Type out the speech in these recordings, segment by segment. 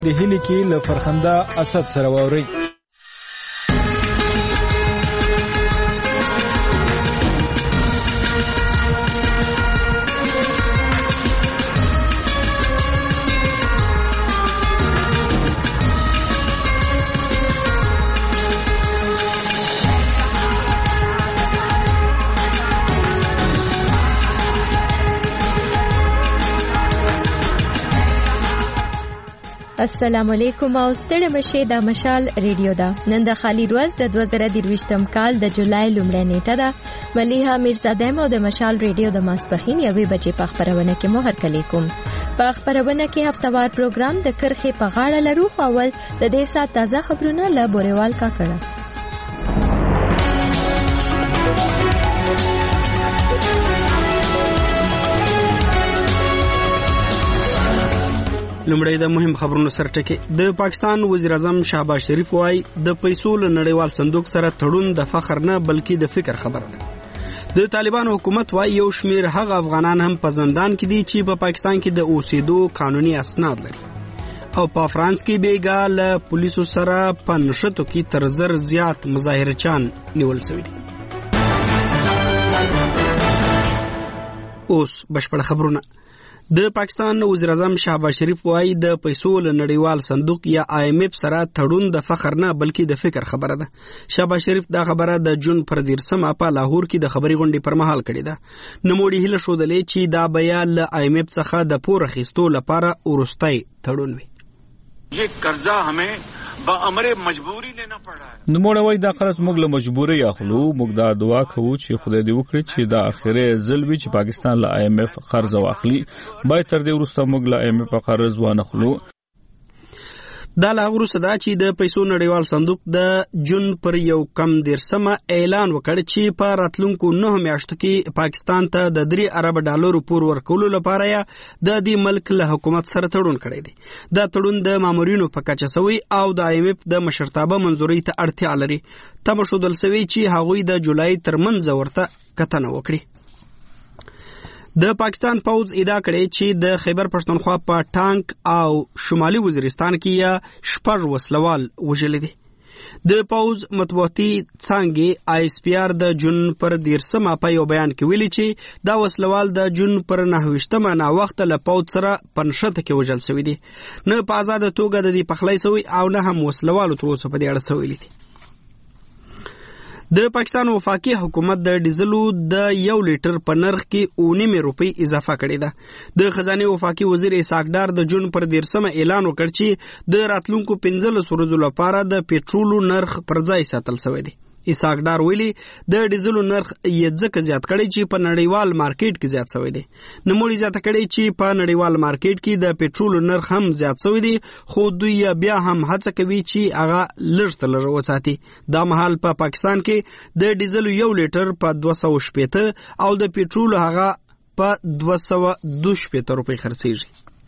د هیلې کې له فرخنده اسد سره واوري. السلام علیکم او ستړي مشه د مشال ریډیو دا نن د خالی روز د 2023م کال د جولای لومړۍ نیټه ده. مليحه میرزاده مو د مشال ریډیو د ماسپخین 1 بجې په خبرونه کې مو هرکلی کوم. په خبرونه کې هفتوار پروګرام د کرخې په غاړه لرو. اول د دې سات تازه خبرونه له بوريوال کا کړه. لمړی د مهم خبرونو سرټکی. د پاکستان وزیر اعظم شهباز شریف وايي د پیسو له نړیوال صندوق سره تړون د فخر نه بلکې د فکر خبره ده. د طالبانو حکومت وايي یو شمیر هغه افغانان هم په زندان کې دي چې په پاکستان کې د اوسېدو قانوني اسناد لري. او په فرانس کې بیګا له پولیسو سره په نشټو کې تر زر زیات مظاهرچان نیول شوي دي. اوس بشپړ خبرونه. د پاکستان وزیر اعظم شهباز شریف وايي د پیسو له نړیوال صندوق یا IMF سره تړون د فخر نه بلکې د فکر خبره ده. شهباز شریف دا خبره د جون پر 13 په لاهور کې د خبري غونډې پر مهال کړې ده. نوموړي هیله شودلې چې دا بیا له IMF څخه د پور اخیستو لپاره ورستۍ تړون وي. ये कर्जा हमें बअमरे मजबूरी लेना पड़ा है. نموړی وای دا قرض موږ له مجبوري اخلو. موږ دا دعا کوو چې خدای دې وکړي چې دا اخیری ځل وي چې پاکستان له IMF قرض واخلي. باید تر دې وروسته موږ له IMF قرض وانخلو. دا لا وروسته دا چې د پیسو نړیوال صندوق د جون پر 1 اعلان وکړ چې په راتلونکو 9 میاشتو کې پاکستان ته د 3 ارب ډالر پور ورکولو لپاره د دې ملک له حکومت سره تړون کړی دی. دا تړون د مامورینو په کچه سوی او د IMF د مشرتابه منځوري ته اړتیا لري. تم شودل سوی چې هغوی د جولای ترمنځ ورته کتنه وکړي. د پاکستان پوز ادعا کړې چې د خیبر پښتونخوا په ټانک او شمالي وزیرستان کې یا شپږ وسلوال وژل دي. د پوز مطبوعاتي څانګې ISPR د جون پر 13 په یو بیان کې ویلي چې دا وسلوال د جون پر 9 نا وخت له پوز سره پنځه کې وژل شوی دي. نه په آزاد توګه د دې پخلی سوی او نه هم وسلوالو تر اوسه په دې اړه سویلي دي. د پاکستان وفاقي حکومت د ډیزلو د 1 لیټر په نرخ کې 9 روپۍ اضافه کړې ده. د خزانه وفاقي وزیر اسحاق ډار د جون پر 13 اعلان وکړ چې د راتلونکو 15 ورځو لپاره د پېټرولو نرخ پر ځای ساتل شوی دی. اسحاق ډار ویلي د ډیزلو نرخ یې ځکه زیات کړی چې په نړیوال مارکیټ کې زیات شوی دی. نوموړي زیاته کړی چې په نړیوال مارکیټ کې د پېټرولو نرخ هم زیات شوی دی خو دوی بیا هم هڅه کوي چې هغه لږ تر لږه وساتي. دا مهال په پاکستان کې د ډیزلو 1 لیټر په 280 او د پېټرولو هغه په 222 روپۍ خرڅیږي.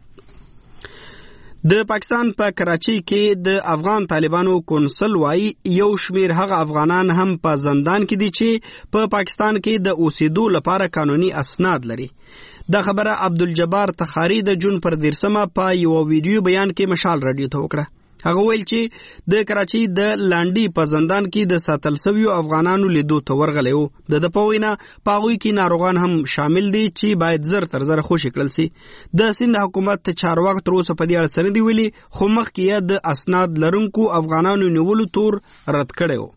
د پاکستان په کراچۍ کې د افغان طالبانو کونسل وايي یو شمیر هغه افغانان هم په زندان کې دي چې په پاکستان کې د اوسېدو لپاره قانوني اسناد لري. دا خبره عبدالجبار تخاری د جون پر 13 په یو ویډیو بیان کې مشال رادیو ته وکړه. هغه ویل چې د کراچۍ د لانډي په زندان کې د ساتل شویو افغانانو لیدو ته ورغلی وو. د پوینه پاغوي کې ناروغان هم شامل دي چې باید زر تر زر خوشی کړل سي. د سند حکومت چارواکو تر اوسه په دې اړه څه نه دی ویلي خو مخکې د اسناد لرونکو افغانانو نیولو تور رد کړی وو.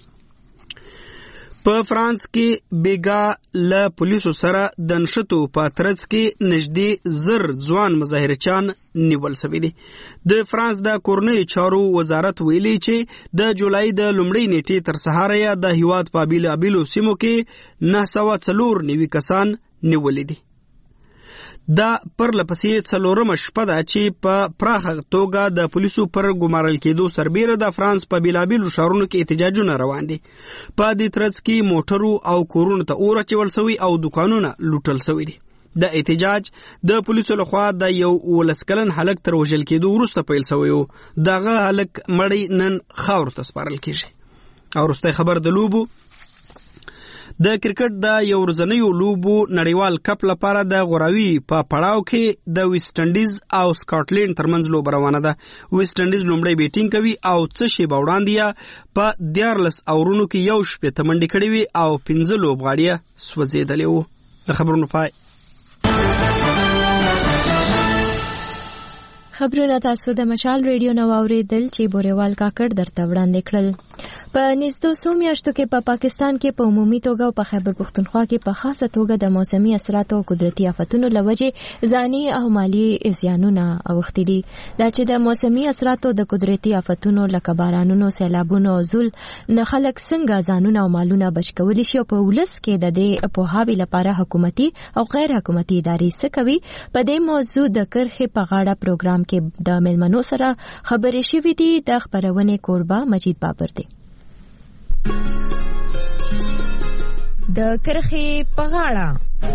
په فرانس کې بیګا له پولیسو سره د نشټو په ترڅ کې نږدې زر ځوان مظاهرچان نیول شوي دي. د فرانس د کورنۍ چارو وزارت ویلي چې د جولای د لومړۍ نیټې تر سهاره د هیواد په بیلابیلو سیمو کې 904 کسان نیولې دي. دا پر لپسې څلورمه شپه ده چې په پراخه توګه د پولیسو پر ګمارل کېدو سربیره د فرانس په بیلابیلو ښارونو کې احتجاجونه روان دي. په دې ترڅ کې موټرو او کورونو ته اور اچول شوي او دکانونه لوټل شوي دي. د احتجاج د پولیسو لخوا د یو 19 کلن هلک تر وژل کېدو وروسته پیل شوی و. دغه هلک مړی نن خاورو ته سپارل کېږي. او وروستی خبر د لوبو. د کرکټ د یو ورځنیو لوبو نړیوال کپ لپاره د غوراوي په پړاو کې د ویسټ انډیز او سکاټلند ترمنځ لوبه روانه ده. ویسټ انډیز لومړی بیټینګ کوي او څه شی به وړاندې په 14 اورونو کې یو شپږ منډې کړې وي او 15 لوبغاړي سوځېدلې وو. د خبرونو پای. خبرونه تاسو د مشال ریډیو نو اوریدل چې بوريوال کاکړ درته وړاندې کړل. په نږدې 200 میاشتو کې په پاکستان کې په عمومي توګه او په خیبر پختونخوا کې په خاصه توګه د موسمي اثراتو او قدرتي آفتونو لوجې ځاني او مالی زیانونه اوښتي دي. دا چې د موسمي اثراتو د قدرتي آفتونو لکه بارانونو، سیلابونو او زول نه خلک څنګه ځانونه او مالونه بچ کولی شي او په ولس کې د دې پوهاوي لپاره حکومتي او غیر حکومتي ادارې څه کوي، په دې موضوع د کرخې په غاړه پروګرام کې د ملمنو سره خبرې شوې دي. د خبرونې کوربه مجید بابر دی. د کرخې په غاړه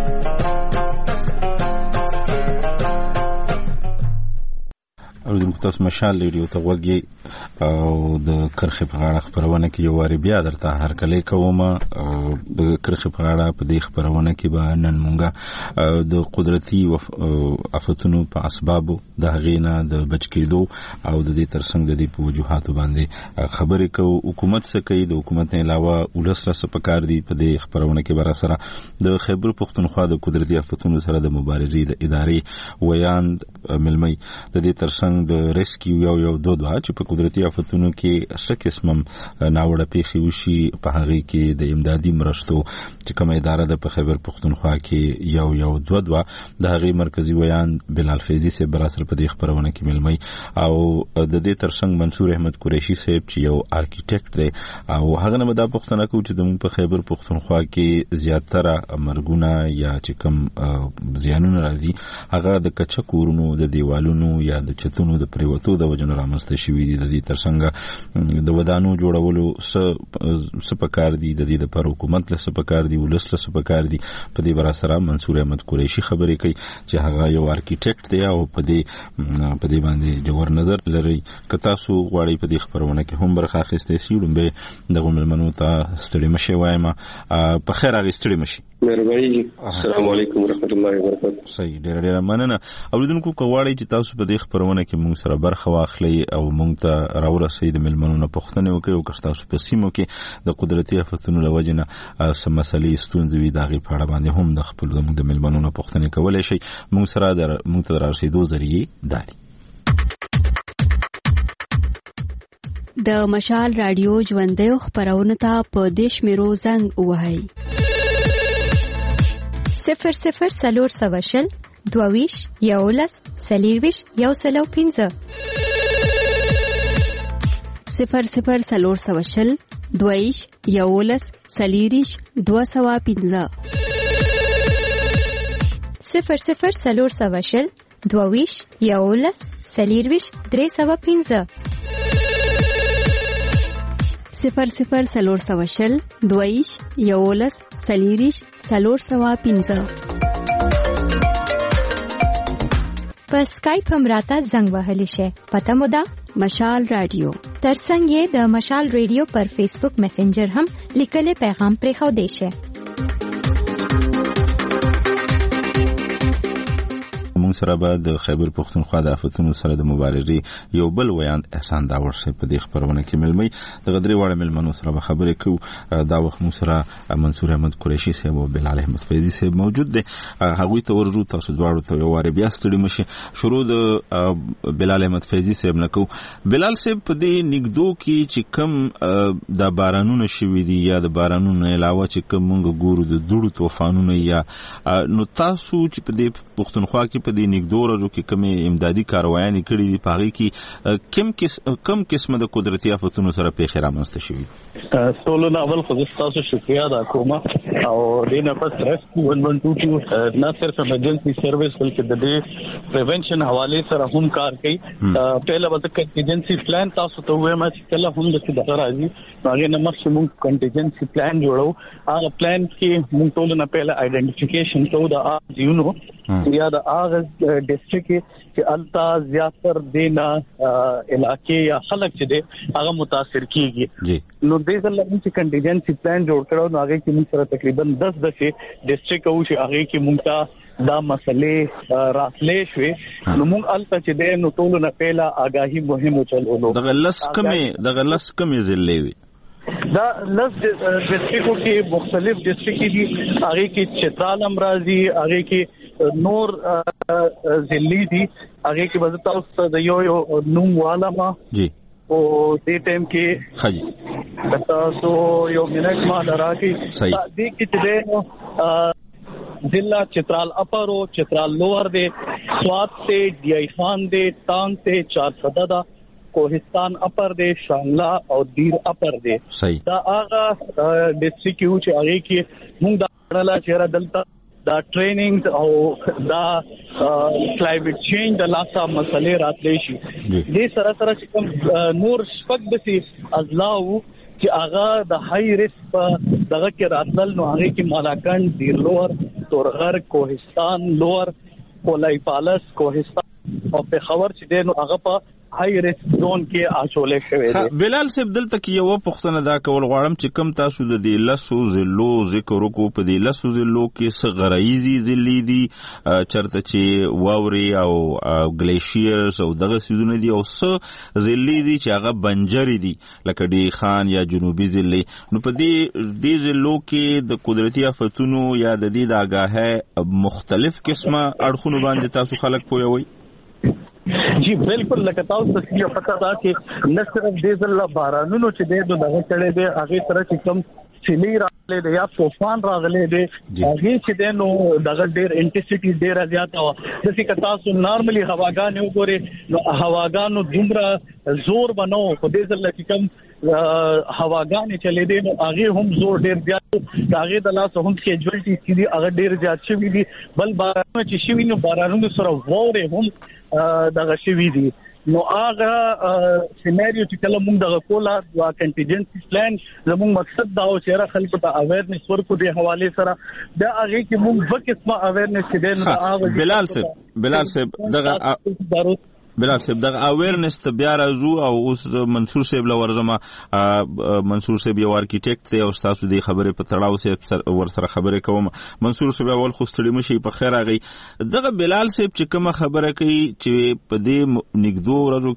اوریدونکو تاسو مشال ریډیو ته وګورئ او د کرخې په غاړه خبرونه کې یو واری بیا درته هرکلی کوم. د کرخې په غاړه په دې خبرونه کې به نن مونږه د قدرتي آفتونو په اسبابو د هغې نه د بچ کېدو او د دې ترڅنګ د دې په وجوهاتو باندې خبرې کوو. حکومت څه کوي، د حکومت نه علاوه ولس له څه پکار دي. په دې خبرونه کې به راسره د خیبر پختونخوا د قدرتي آفتونو سره د مبارزې د ادارې ویاند ملمي د دې ترڅنګ د ریسکیو یو دوه چې په قدرتي آفتونو کې څه قسم ناوړه پیښې وشي، په هغه کې د امدادي مرستو چې کومه اداره د په خیبر پختونخوا کې یو دوه د هغه مرکزی ویان بلال فیضی صاحب براسر په دې خبرونه کې ملمي او د دې ترڅنګ منصور احمد قریشی صاحب چې یو آرکیټیکټ دی او هغه نه دا پوښتنه کوي چې د په خیبر پختونخوا کې زیاتره مرګونه یا چې کوم زیانونه راځي هغه د کچا کورونو، د دیوالونو یا د چتونو د پریوتو د وجنو رامنځته شوي دي. د دې ترڅنګ د ودانو جوړولو څه پکار دي، د دې لپاره حکومت له څه پکار دي، ولس له څه پکار دي. په دې براسره منصور احمد قریشی خبرې کوي چې هغه یو آرکیټیکټ دی او په دې باندې جوړ نظر لري. که تاسو غواړئ په دې خبرونه کې هم برخه اخیستئ شئ، لومبه دغه ملمنو ته ستړي مشئ وایم. په خیر هغه ستړي مشئ. مهرباني. السلام علیکم ورحمۃ اللہ وبرکاتہ. صحیح، ډېر مننه. اوریدونکو کوواړئ چې تاسو په دې خبرونه کې موږ سره برخه واخلئ او موږ ته راورسئ، د ملمنو نه پوښتنې وکړئ او که تاسو په سیمو کې د قدرتي آفتونو له وجې نه څه مسلې ستونزې وي د هغې په اړه باندې هم د خپلو زموږ د ملمنو نه پوښتنې کولی شئ. موږ ته د رارسېدو ذریعې دا دي. د مشال رادیو ژوندیو خبرونو ته په دې شمیرو زنګ ووهئ: 00 سلور سوشل 22 11 سلیرویش 115 00 سلور سوشل 22 11 سلیریش 215 00 سلور سوشل 22 11 سلیرویش 315 00 سلور سوشل 22 11 سلیریش 315 په سکایپ هم راته زنګ وهلی شي. پته مو ده مشال رادیو. ترڅنګ یې د مشال ریډیو پر فیسبوک میسنجر هم لیکلي پیغام پرېښودی شي. موږ سره به د خیبر پختونخوا د آفتونو سره د مبارزې یو بل ویاند احسان داور صاحب په دې خبرونه کې ملمي. د درې واړه ملمنو سره به خبرې کوو. دا وخت موږ سره منصور احمد قریشی صاحب او بلال احمد فیضی صاحب موجود دي. هغوی ته ورجو تاسو دواړو ته یو واری بیا ستړي مشي. شروع د بلال احمد فیضی صاحب نه کوو. بلال صاحب په دې نګدو کې چې کم د بارانونو شوي دي یا د بارانونو علاوه چې کم موږ ګورو د دوړو طوفانونه یا نو تاسو چې په دې پختونخوا کې په دې نګدو ورځو کې کومې امدادي کاروایانې کړي دي په هغې کې کم قسمه د قدرتي آفتونو سره پیښې رامنځته شوي؟ سولو نه اول خو زه ستاسو شکریه ادا کوم او دې نه پس ریسکیو 112 چې نه صرف ایمرجنسي سروس بلکې د دې پریونشن حوالې سره هم کار کوي. پهله به کنټینجنسي پلان تاسو ته وایم چې کله هم د څه دغه راځي هغې نه مخکې موږ کنټینجنسي پلان جوړو. هغه پلان کې موږ ټولو نه پهله آئیډنټیفیکیشن کوو د ځایونو یا د هغه ډیسټریکټ چې التا زیاتر دینا علاقې یا خلک چې دي هغه متاثر کیږي نو د ځل چې کنټینجنسي پلان جوړ کړو نو هغه کې موږ سره تقریبا 10 ډیسټریکټ او چې هغه کې موږ دا مسلې راتلې شوې نو موږ الته چې دي نو ټول نه پهلا آگاهي مهم چلولو د غلس کمې ضلعې وي دا لس ډیسټریکټو کې مختلف ډیسټریکټ دي هغه کې چترال امراضي هغه کې نور ضلعي دي هغه کې وځ تاسو د یو نوم والا ما جی او دې ټیم کې خجی تاسو یو منټ ما دراکې دې کې چې ضلع چترال اپر او چترال لوور دے سوات سے ڈی آئی خان دے ٹانگ سے 410 کوہستان اپر دے شانگلا اور دیر اپر دے دا آغا ڈسٹرکٹ چې هغه کې موږ دا ډله چیرې دلته دا ټریننګ او دا کلایمټ چینج د لاسه مسلې راتلې شي دې سره چې کوم نور شپږ دسي ازلاو چې هغه د های ریسک دغه کې راتل نو هغه کې مالاکنډ دیر لوور تورغر کوهستان لوور کولای پالس کوهستان او په خبر چې دینو هغه په های ریسک زون کې اچولې شوی دی بلال صاحب دلته کې یو پوښتنه دا کول غواړم چې کم تاسو د دې لسو ضلعو ذکر وکړو په دې لسو ضلعو کې څه غرایزي ضلعې دي چرته چې واوري او ګلیشیرز او دغه سیزونه دي او څه ضلعې دي چې هغه بنجري دي لکه ډی خان یا جنوبي ضلعې نو په دې ضلعو کې د قدرتي آفتونو یا د دې د آگاهۍ مختلف قسمه اړخونو باندې تاسو خلک پوهوي جی بالکل لکه تاسو ته یو پته دا چې نه صرف دې ځل بارانونو چې دې دغه چړې دې هغه سره چې کوم سیلی راغلي دی یا طوفان راغلي دی هغه چې دې نو دغه ډېر انټنسټي ډېر زیاته و د څه تاسو نارملی هواګان وګوري نو هواګانو دومره زور بنو په دې ځل کې کوم هواګان چلې دي نو هغه هم زور ډېر زیات هغه د لاس هم کیجوالټي چې هغه ډېر زیات شوی دي بل بارانونه چې شوی نو بارانونو سره ووره هم دغه شوی دي نو هغه سيناريو چې کله موږ دغه کولا د کنټینجنسي پلان زموږ مقصد دا و چې خلکو ته اویرنس ورکو د حواله سره دا هغه کې موږ په قسمه اویرنس کې د بلال صاحب بلال صاحب دغه اویرنس ته بیا راځو او اوس منصور صاحب لورزما منصور صاحب یو ارکیټیکټ دی او تاسو د خبرې په تړاو سره ور سره خبرې کوم منصور صاحب اول خو ستړي مشي په خیر راغی دغه بلال صاحب چې کومه خبره کوي چې په دې نګدو ورځو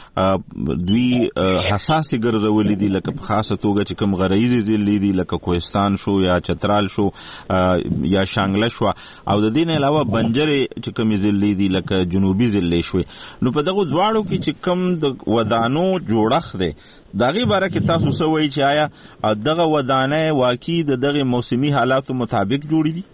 کې دوی حساس ګرځولې دي لکه په خاصه توګه چې کوم غرایزي ضلعې دي لکه کوهستان شو یا چترال شو یا شانګله شو او د دې نه علاوه بنجرې چې کوم ضلعې دي لکه جنوبي ضلعې شوي نو په دغه دواړو کې چې کم د ودانو جوړښت دی دغه باره کې تاسو څه وایي چې آیا دغه ودانې واقعي د دغه موسمي حالاتو مطابق جوړې دي؟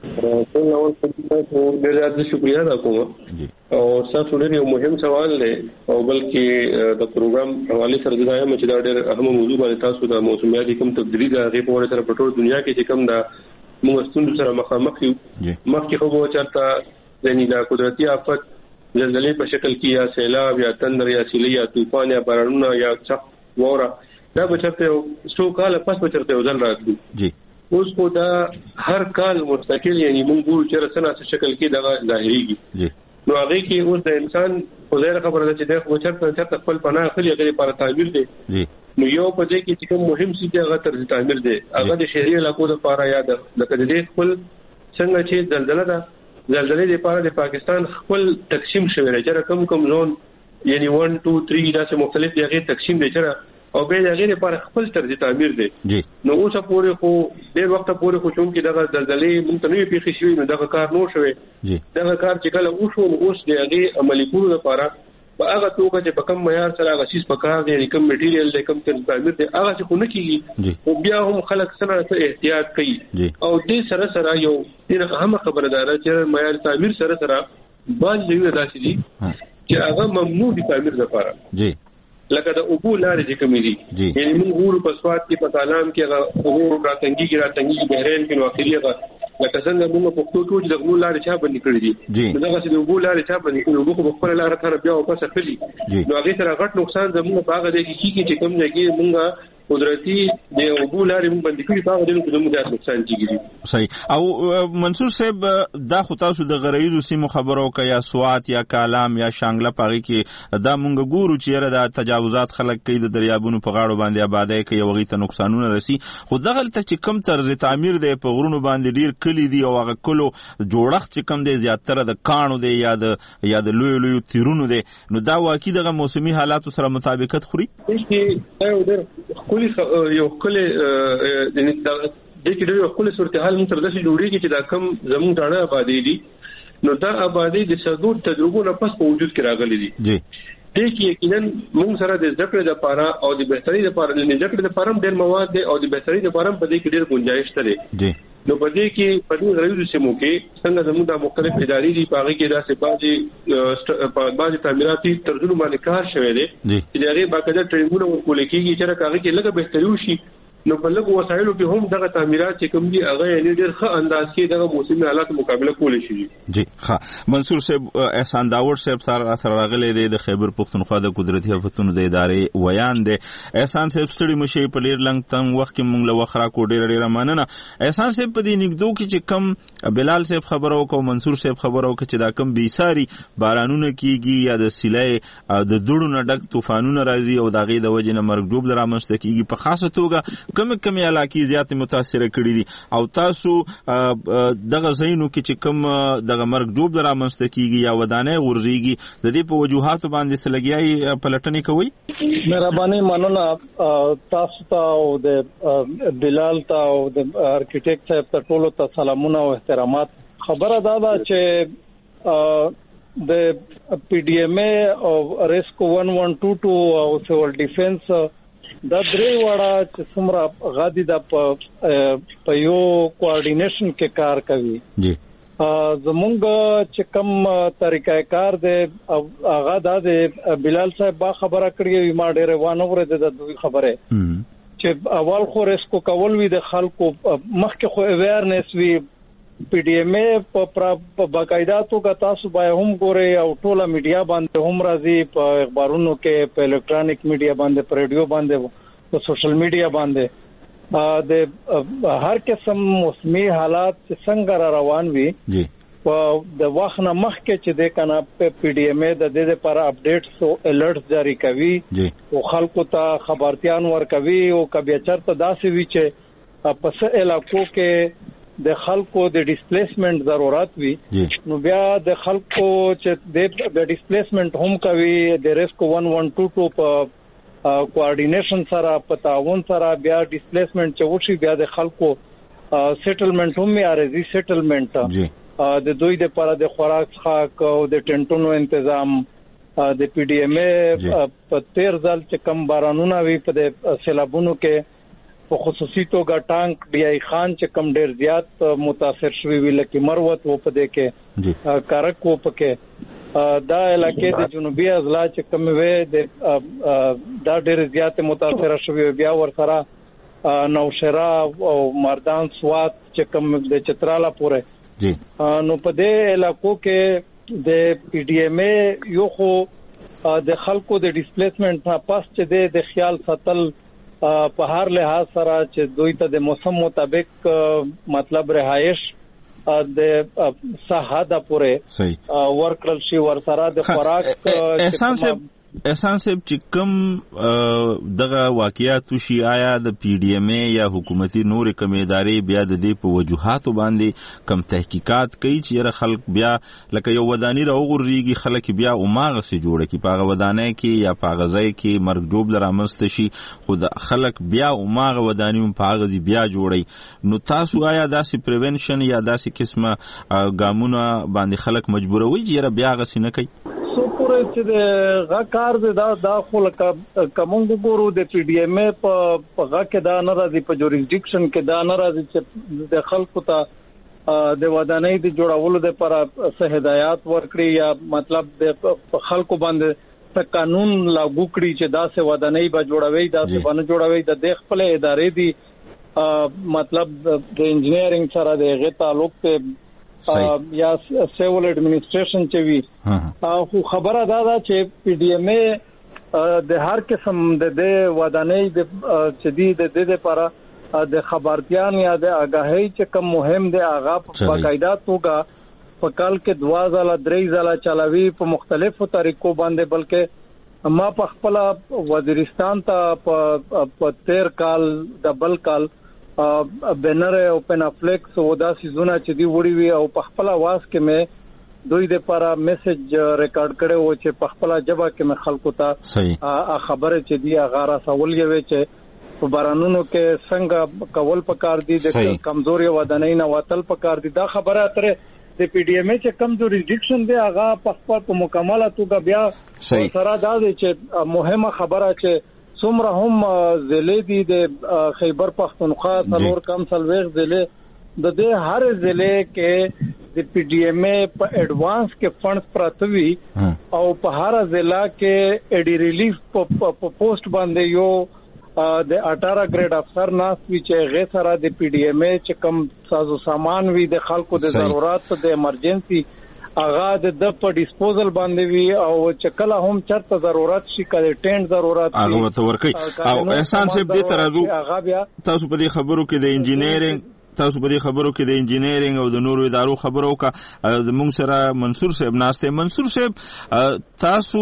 ډېر زیات شکریہ ادا کوم او تاسو ډېر یو مهم سوال دی او بلکې د پروګرام حواله سره دا یم چې دا ډېر اهم موضوع باندې تاسو د موسمیاتي کوم تبدیلی د هغې په وړاندې سره په ټول دنیا کې چې کوم د موږ ستونزو سره مخامخ یو مخکې خو به چېرته یعنې دا قدرتي آفت زلزلې په شکل کې یا سیلاب یا تندر یا سیلی یا طوفان یا بارانونه یا سخت واوره دا به چېرته څو کاله پس به چېرته یو ځل راتلي اوس خو دا هر کال مستقل یعنی موږ ګورو چې څنګه شکل کې دغه ظاهريږي نو هغه کې اوس د انسان خو ځای خبره ده چې د خو چېرته خپل پناه خپل غیر لپاره تعبیر دی نو یو په دې کې چې کوم مهم څه دی هغه طرز تعبیر دی هغه د شهري علاقو لپاره یا د لکه د خپل څنګه چې زلزلہ ده زلزلې لپاره د پاکستان خپل تقسیم شوی دی چې کوم زون یعنی 1 2 3 داسې مختلف دغه تقسیم دي چې او به دغه لپاره خپل طرز تعبیر دی نو اوسه پورې خو ډېر وخت پورې خو چون کې دغه زلزلې مونږ ته نه پیښې شوې نو دغه کار نو شوی دغه کار چې کله وشو نو اوس دغه عملي کولو لپاره په هغه توګه چې په کوم معیار سره هغه شیز پکار دی کوم میټیریل دی کوم طرز تعبیر دی هغه څه خو نه کیږي او بیا هم خلک سره احتیاط کوي او دې سره یو ډېر اهم خبره ده چې معیار تعبیر سره باندې یو داسې دي چې هغه ممنوع دي تعبیر لپاره لکه د اوبو لارې چې کومې دي یعنی موږ ګورو په سوات کې په کالام کې هغه اوبو راتنګي بحرین کې نو اخري هغه لکه څنګه موږ په پښتو کې د اوبو لارې چا باندې کړې دي دغه چې د اوبو لارې چا باندې کړې اوبو په خپل لارې سره بیا واپس اخلي نو هغه سره غټ نقصان زموږ په هغه دی چې کوم ځای کې موږ قدرتي د اوبو لارې مونږ باندې کړی په هغه کې موږ د نقصان کیږي. صحیح. او منصور صاحب دا خو تاسو د غرایزو سیمو خبرو کا یا سوات یا کالام یا شانګله پاغي کې دا مونږ ګورو چې را د تجاوزات خلک کوي د دریابونو په غاړو باندې آبادای کوي وغي ته نقصانونه رسی. خو دغه ته چې کم طرز تعمیر دی په غرونو باندې ډیر کلی دی او هغه کلو جوړښت چې کم دی زیاتره د کانو دی یا د لوی تیرونو دی نو دا واقعي دغه موسمي حالاتو سره مطابقت خوري. یو کلی د کې ډېر خپل صورتحال موږ تر داسې جوړیږي چې دا کم زموږ ډاڼه آبادی دي نو دا آبادی د صدور تجربو نه پس په وجود کې راغلي دي. جی دې کې یقینا موږ سره د ذکر د لپاره او د بهتري لپاره د ذکر د لپاره ډېر مواد دي او د بهتري لپاره په دې کې ډېر گنجائش شته. جی نو په دې کې په دې غریزو سیمو کې څنګه زموږ د مختلف ادارې دي په هغه کې داسې بعضي تعمیراتي طرزونو باندې کار شوی دی چې هغه باقاعده ټرینینګونه ورکول کېږي چې هغه کې لږه بهتري وشي. نو په لږ وسایلو کې هم دغه تعمیرات چې کوم دي هغه یې ډېر ښه انداز کې دغه موسمي حالات مقابله کولی شي. جی ښه. منصور صاحب احسان داوود صاحب سره راغلی دی د خیبر پښتونخوا د قدرتي آفتونو د ادارې ویان دی. احسان صاحب ستړي مشي په ډېر لنګ تنګ وخت کې مونږ له وخرا کو ډېر مننه. احسان صاحب په دې نګدو کې چې کم بلال صاحب خبرو کو منصور صاحب خبرو کو چې دا کم بیساری بارانونه کیږي یا د سیلای د دوړو نه ډک طوفانونه راځي او دغه د وجې نه مرګ جوړ درامسته کیږي په خاصه توګه کم علاقې زیات متاثر کړي دي او تاسو دغه ځایونو کې چې کم دغه مرګ جوړ درامسته کیږي یا ودانې غورځيږي د دې په وجوهاتو باندې سلګیاي پلټنې کوي. مهرباني مننه تاسو ته او د بلال ته او د ارکیټیکټ صاحب ته ټولو ته سلامونه او احترامات. خبره دا ده چې د پی ډی ایم ای او ریسکو 1122 او سیول ډیفنس دا درې وړه چې څومره غادي د په یو کوارډینیشن کې کار کوي. جی زمونږ چې کوم طریقې کار دی هغه د بلال صاحب با خبره کړې ما ډېر وانه ورته د دوی خبره چې اول خو ریسکو کول وی د خلکو مخکې خو اویرنس وی پی ډی ایم ای په باقاعده توګه تاسو باید هم ګورئ او ټوله میډیا باندې هم راځي په اخبارونو کې په الکترونیک میډیا باندې په ریډیو باندې په سوشل میډیا باندې د هر قسم موسمي حالات څنګه را روان وي په د وخت نه مخکې چې د کنه په پی ډی ایم ای د دې لپاره اپډیټس او الرټس جاری کوي او خلکو ته خبرتيان ورکوي او کبي چرته داسې وی چې په څه علاقو کې د خلکو د ډیسپلیسمنت ضرورت وي نو بیا د خلکو چې د ډیسپلیسمنت هم کوي د ریسکو 1122 په کوارډینیشن سره په تعاون سره بیا ډیسپلیسمنت چې وشي بیا د خلکو سیټلمنت هم یاري سیټلمنت د دوی د لپاره د خوراک خاک او د ټینټونو تنظیم د پی ډی ایم ای په 13 ځل چې کم بارانونه وي په د سیلابونو کې په خصوصي توګه ټانک ډی ای خان چې کم ډیر زیات متاثر شوی وی لکه مروت و په دې کې کارک و پکې دا علاقې د جنوبي اضلاع چې کم وې دا ډیر زیات متاثر شوی بیا ور سره نوشهرا او مردان سوات چې کم د چتراله پورې نو په دې علاقو کې د پی ډی ایم ای یو خو د خلکو د ډیسپلیسمنت نه پاس چې د خیال ساتل په هر لحاظ سره چې دوی ته د موسم مطابق مطلب رهایش د صحه پورې ورکړل شي ور سره د خوراک احسان صاحب چې کوم دغه واقعیات شي آیا د پی ډی ایم ای یا حکومتي نور کوم ادارې بیا د دې په وجوهاتو باندې کم تحقیقات کوي چې خلک بیا لکه یو ودانی راوغورځيږي خلک بیا اوماغه سي جوړه کی پاغه ودانۍ کې یا پاغه ځای کې مرګ جوړ لرامست شي خود خلک بیا اوماغه ودانی پاغه دي بیا جوړي نو تاسو آیا داسې پریونشن یا داسې قسمه ګامونه باندې خلک مجبوروي چې بیا غسي نه کوي سو پورې چې د غکار دا خو لکه کومو ګورو د پی ډی ایم ای په غا کې دا نه راځي په جوریسډکشن کې دا نه راځي چې د خلکو ته د ودانۍ د جوړولو لپاره څه هدایات ورکړي یا مطلب د خلکو باندې قانون لاګو کړي چې دا څه ودانۍ به جوړوي دا څه باندې جوړوي د خپل ادارې دي مطلب د انجینیرینګ سره د غي تعلق ته یا سیول ایڈمنسٹریشن چې وی خو خبره دا چې پی ډی ایم ای د هر قسم د ودانۍ د شدید د لپاره د خبرتيان یا د آگاهی چې کوم مهم دی هغه په قاعده توګه په کال کې 2 ځله 3 ځله چلاوي په مختلفو طریقو باندې، بلکې ما په خپل وزیرستان ته په 13 کال د بل کال بنر او پنافلیکس او دا سيزونه چې دی وړي وي او په خپل आवाज کې مې دوی د لپاره میسج ریکارډ کړو چې په خپل جبا کې مې خلکو ته خبره چې دی هغه را سوال یوي چې په بارانونو کې څنګه کول پکار دي د کمزوري ودانۍ نه وتل پکار دي. دا خبره اتره د پی ډی ایم ای چې کم جوریډکشن دی هغه په خپل په مکمله توګه بیا سره دا دی چې مهمه خبره چې څومره هم ضلع دي د خیبر پختونخوا څلور کم سلويخ ضلع د دې هر ضلع کې د پی ډی ایم ای په ایڈوانس کې فنڈز پراتوي او په هر ضلع کې ایډی ریلیف په پوسټ باندې یو د 18 گریډ افسر ناس وی چې غیر سره د پی ډی ایم ای چې کم سازو سامان وی د خلکو د ضرورت د ایمرجنسي اغا د په ډیسپوزل باندې وی او چې کله هم چرته ضرورت شي کله ټینټ ضرورت هغه وته ورکی او احسان صاحب دې ترازو تاسو په دې خبرو کې د انجینیرینګ تاسو په دې خبرو کې د انجینیرینګ او د نورو ادارو خبرو کا موږ سره منصور صاحب ناشته. منصور صاحب تاسو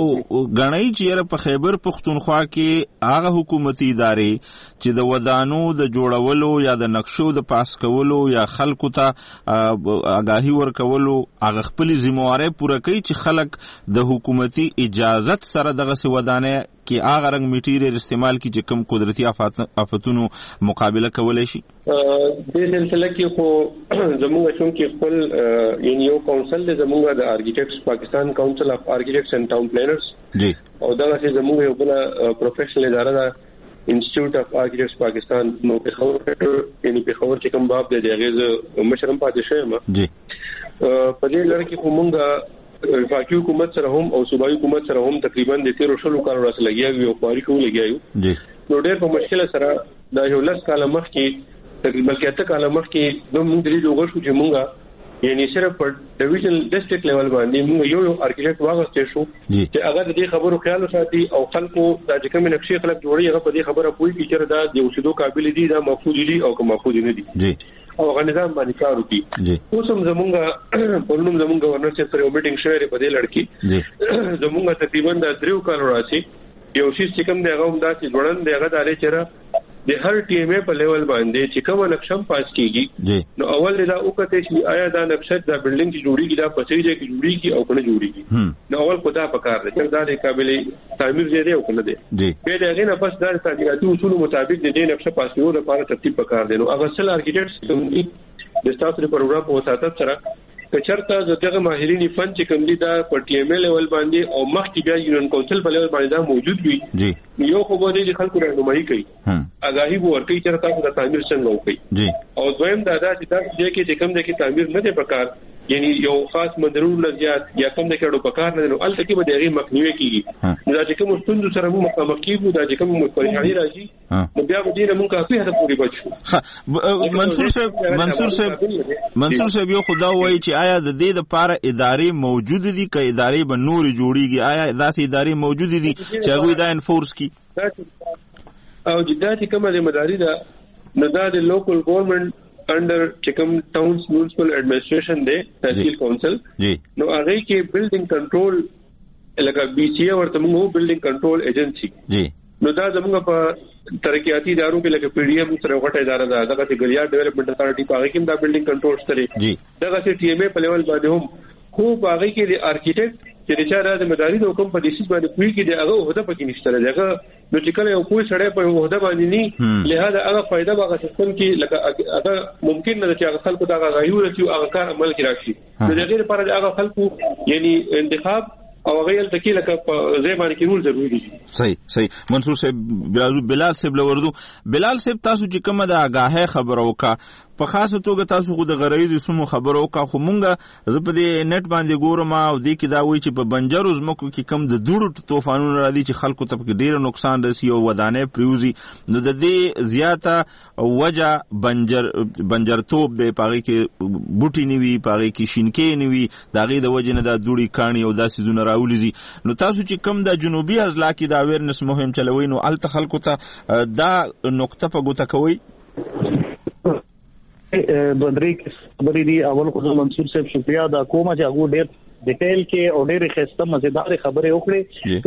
غنۍ چې په خیبر پختونخوا کې هغه حکومتي ادارې چې د ودانو د جوړولو یا د نقشو د پاس کولو یا خلکو ته آگاهي ورکولو هغه خپل ذمہواری پوره کوي چې خلک د حکومتي اجازت سره دغه ودانې کې هغه رنګ میټیریل استعمال کی چې کوم قدرتي آفتونو مقابله کولای شي. د سلسله کې خو زموږ شوم کې خپل یو کونسل د زموږ د آرکیټیکټس پاکستان کونسل اف آرکیټیکټس اینڈ ټاون پلانرز جی او دا چې زموږ یو بل پروفیشنل اداره ده انسټیټیوټ اف آرکیټیکټس پاکستان نو په خبر یعنی په خبر چې کوم باب د هغه مشرم پاتې شوی جی په دې لړ کې کومه وفاقي حکومت سره هم او صوبایي حکومت سره هم تقریبا د 13 کال راس لګیاوي او پاري کوو لګیاو جی نو ډېر په مشکل سره دا یو لس کال مخکې تقریبا 7 کال مخکې نو موږ درې جوړ شو چې موږ یعنی صرف په ډیویژن ډیسټریکټ لیول باندې موږ یو آرکیټیکټ واغستې شو چې هغه د دې خبرو خیال ساتي او خلکو د کوم نقشې خلک جوړي هغه په دې خبره پوي چې دا د اوسېدو قابل دي دا محفوظ دي او که محفوظ نه دي جی او غنظام باندې کار وکړي. اوس هم زمونږ پرونم زمونږ گورنر صاحب سره میټینګ شوی په دې لړ کې زمونږ تقریبا د 3 کال راځي یو شي چې کوم دی هغه هم دا چې جوړن دی هغه دالې چیرې د هر ټیم په لیول باندې چې کوم نقشم پاس کیږي نو اول دا وکړه چې آیا دا نقشه د بلډینګ چې جوړیږي دا په سړي کې جوړیږي او کنه جوړیږي نو اول کو دا پکار دی چې دا د قابل تعمیر دی او کنه دی به دا غینه پس دا تعمیراتي اصول مطابق د دې نقشه پاسولو لپاره ترتیب پکار دی. نو هغه سل آرکیټیکټس د ستاسو پروګرام په وساتت سره کچرته دغه ماهرین فن چې کوم دي دا په ټي ام ال لیول باندې او مخکې بیا یونین کونسل په لیول باندې دا موجود وي یو خو به دې خلکو راهنمایي کوي آگاهي ورکوي چې تاسو د تعمیر څنګه وکړي او دویم دا چې تاسو چې کوم د کې تعمیر نه دی پکار یعنی یو خاص مدرون لزیات یا کوم د کېړو پکار نه نو الته کې به دغه مخنیوي کیږي دا چې کوم ستوندو سره مو مخامخ کیږي دا چې کوم پریشانی راځي نو بیا به دې موږ کافي هدف پوری بچو. منصور صاحب یو خدا وایي چې آیا د دې لپاره ادارې موجود دي که ادارې به نور جوړیږي آیا داسې ادارې موجود دي چې هغه دا انفورس کی او جداتي کومه ذمہداري ده نو دا د لوکل ګورنمنت انډر چکم ټاونز میونسپل ایڈمنسټریشن دی تحصیل کونسل نو هغه کې بلډینګ کنټرول لکه بي سي ورته موږ بلډینګ کنټرول ایجنسی نو دا زموږ په ترقیاتي ادارو کې لکه پی ډی ایم سره غټه اداره ده دغه چې ګریار ډیولپمنٹ اتھارټي په هغه کې دا بلډینګ کنټرول سره دغه چې ټي ام ای په لیول باندې هم خو هغه کې د آرکیټیکټ چې رچا د مداري د حکم په دیسیس باندې کوي کې دغه وحده پکې نشته دغه نو چې کله یو کوئی سړی په وحده باندې نه لہذا هغه فائدہ به سیستم کې لکه هغه ممکن نه چې هغه خلکو دا غایو رسي او هغه کار عمل کې راشي د دې لپاره هغه خلکو یعنی انتخاب او غیر تکي لکه زې باندې کې رول ضروري دي. صحیح منصور صاحب بلال صاحب لوردو بلال صاحب تاسو چې کومه د آگاهه خبرو کا په خاصه توګه تاسو خو د غرایزي سمو خبرو کا خو مونږه زه په دې نت باندې ګورم او دې کې دا وایي چې په بنجرو زمکو کې کم د دوړو طوفانونو راځي چې خلکو ته په ډیر نقصان رسي او ودانې پریوزي. نو د دې زیاته وجه بنجرتوب دی، پاغي کې بوټي نیوي، پاغي کې شینکې نیوي، داغه د وجه نه دا دوړي کانی او داسې زونه راولېږي. نو تاسو چې کم د جنوبي اضلاع کې دا اویرنس مهم چلوي نو الته خلکو ته دا نقطه په ګوته کوي. بدري خبرې دي. اول خو منصور صاحب شکریا دا کومه چې هغه ډېر ډیټیل کې او ډېر خسته مزیدار خبرې وکړي.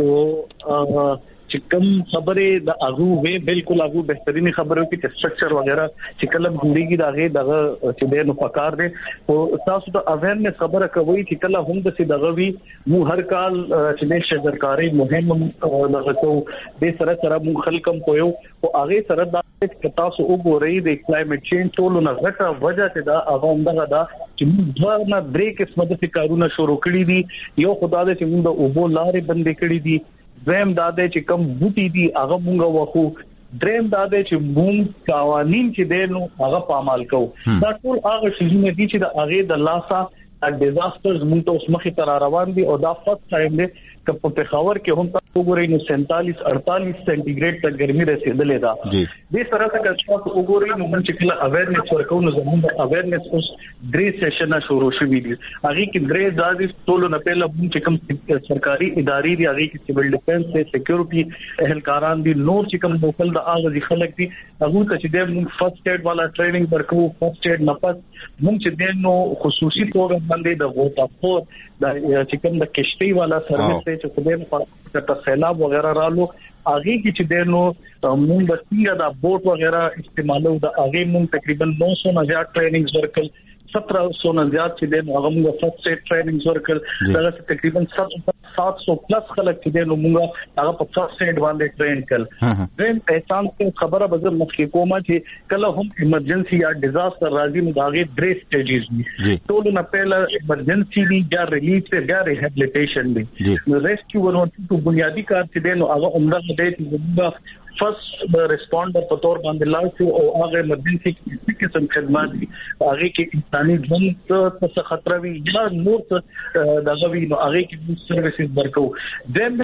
تو چې کوم خبرې د هغه وی بالکل هغه بهترینی خبرو کې سټرکچر وغیرہ چې کله ګندګي دغه چې د نو پکار دي او تاسو ته اویرنس خبره کوي چې کله هم د سي دغه وی مو هر کال چې د شجرکاری مهم دغه کو د سره سره مو خلکم کوو او هغه سره د تاسو وګورئ د کلایمټ چینج ټول نه غټه وجه ته دا هغه همدغه دا چې موږ نه درې قسمه د کارونه شروع کړی دي. یو خدای دې چې موږ د اوبو لارې بندې کړې دي، دریم دا دی چې کم بوټي دي هغه مونږ وخو، دریم دا دی چې مونږ قوانين چې دینو هغه پامال کوو. دا ټول هغه شیونه دي چې د هغه د لاسا ډیزاسترز مونږ ته اوس مخې تر روان دي او دا فرست ټایم دی چې په پېښور کې هم تاسو وګورئ نو 47-48 سنټیګریډ ته ګرمي رسیدلې ده. دې سره څنګه تاسو وګورئ نو موږ چې کله اویرنس ورکو نو زموږ اویرنس اوس درې سیشن شروع شوي دي. هغه کې درې ځای ټول نه پهله موږ چې کوم سرکاري ادارې دي هغه کې سیول ډیفنس ته سکیورټي اهلکاران دي، نور چې کوم لوکل د اغاز خلک دي هغه ته چې د موږ فرست ایډ والا ټریننګ ورکو. فرست ایډ نه پس موږ چې دینو خصوصي توګه باندې د غوټه خور د چې کوم د کشتۍ والا سروس چې په دې په سیلاب وغیرہ رالو هغه کې چې دینو موږ د سیګه د بوټ وغیرہ استعمالو د هغه موږ تقریبا 900 نه زیات ټریننګز ورکل، 1700 نه زیات چې دینو هغه موږ فرست ایډ ټریننګز ورکل. دا تقریبا 700 پلس خلک چې دینو موږ هغه په فرست ایډ باندې ټرین کړل. دین احسان څخه خبره به زه مخکې کومه چې کله هم ایمرجنسي یا ډیزاستر راځي نو هغه درې سټیجز دي. ټول نه پهله ایمرجنسي دي، یا ریلیف ته، یا ریهابلیټیشن دي. نو ریسکیو ورته بنیادی کار چې دینو هغه عمره دی چې فرست ریسپونډر په تور باندې لاړ شو او هغه ایمرجنسي کې قسم خدمات دي هغه کې انساني ژوند ته خطر وي یا نور څه دغه وي نو هغه کې سرویسز ورکو. دیم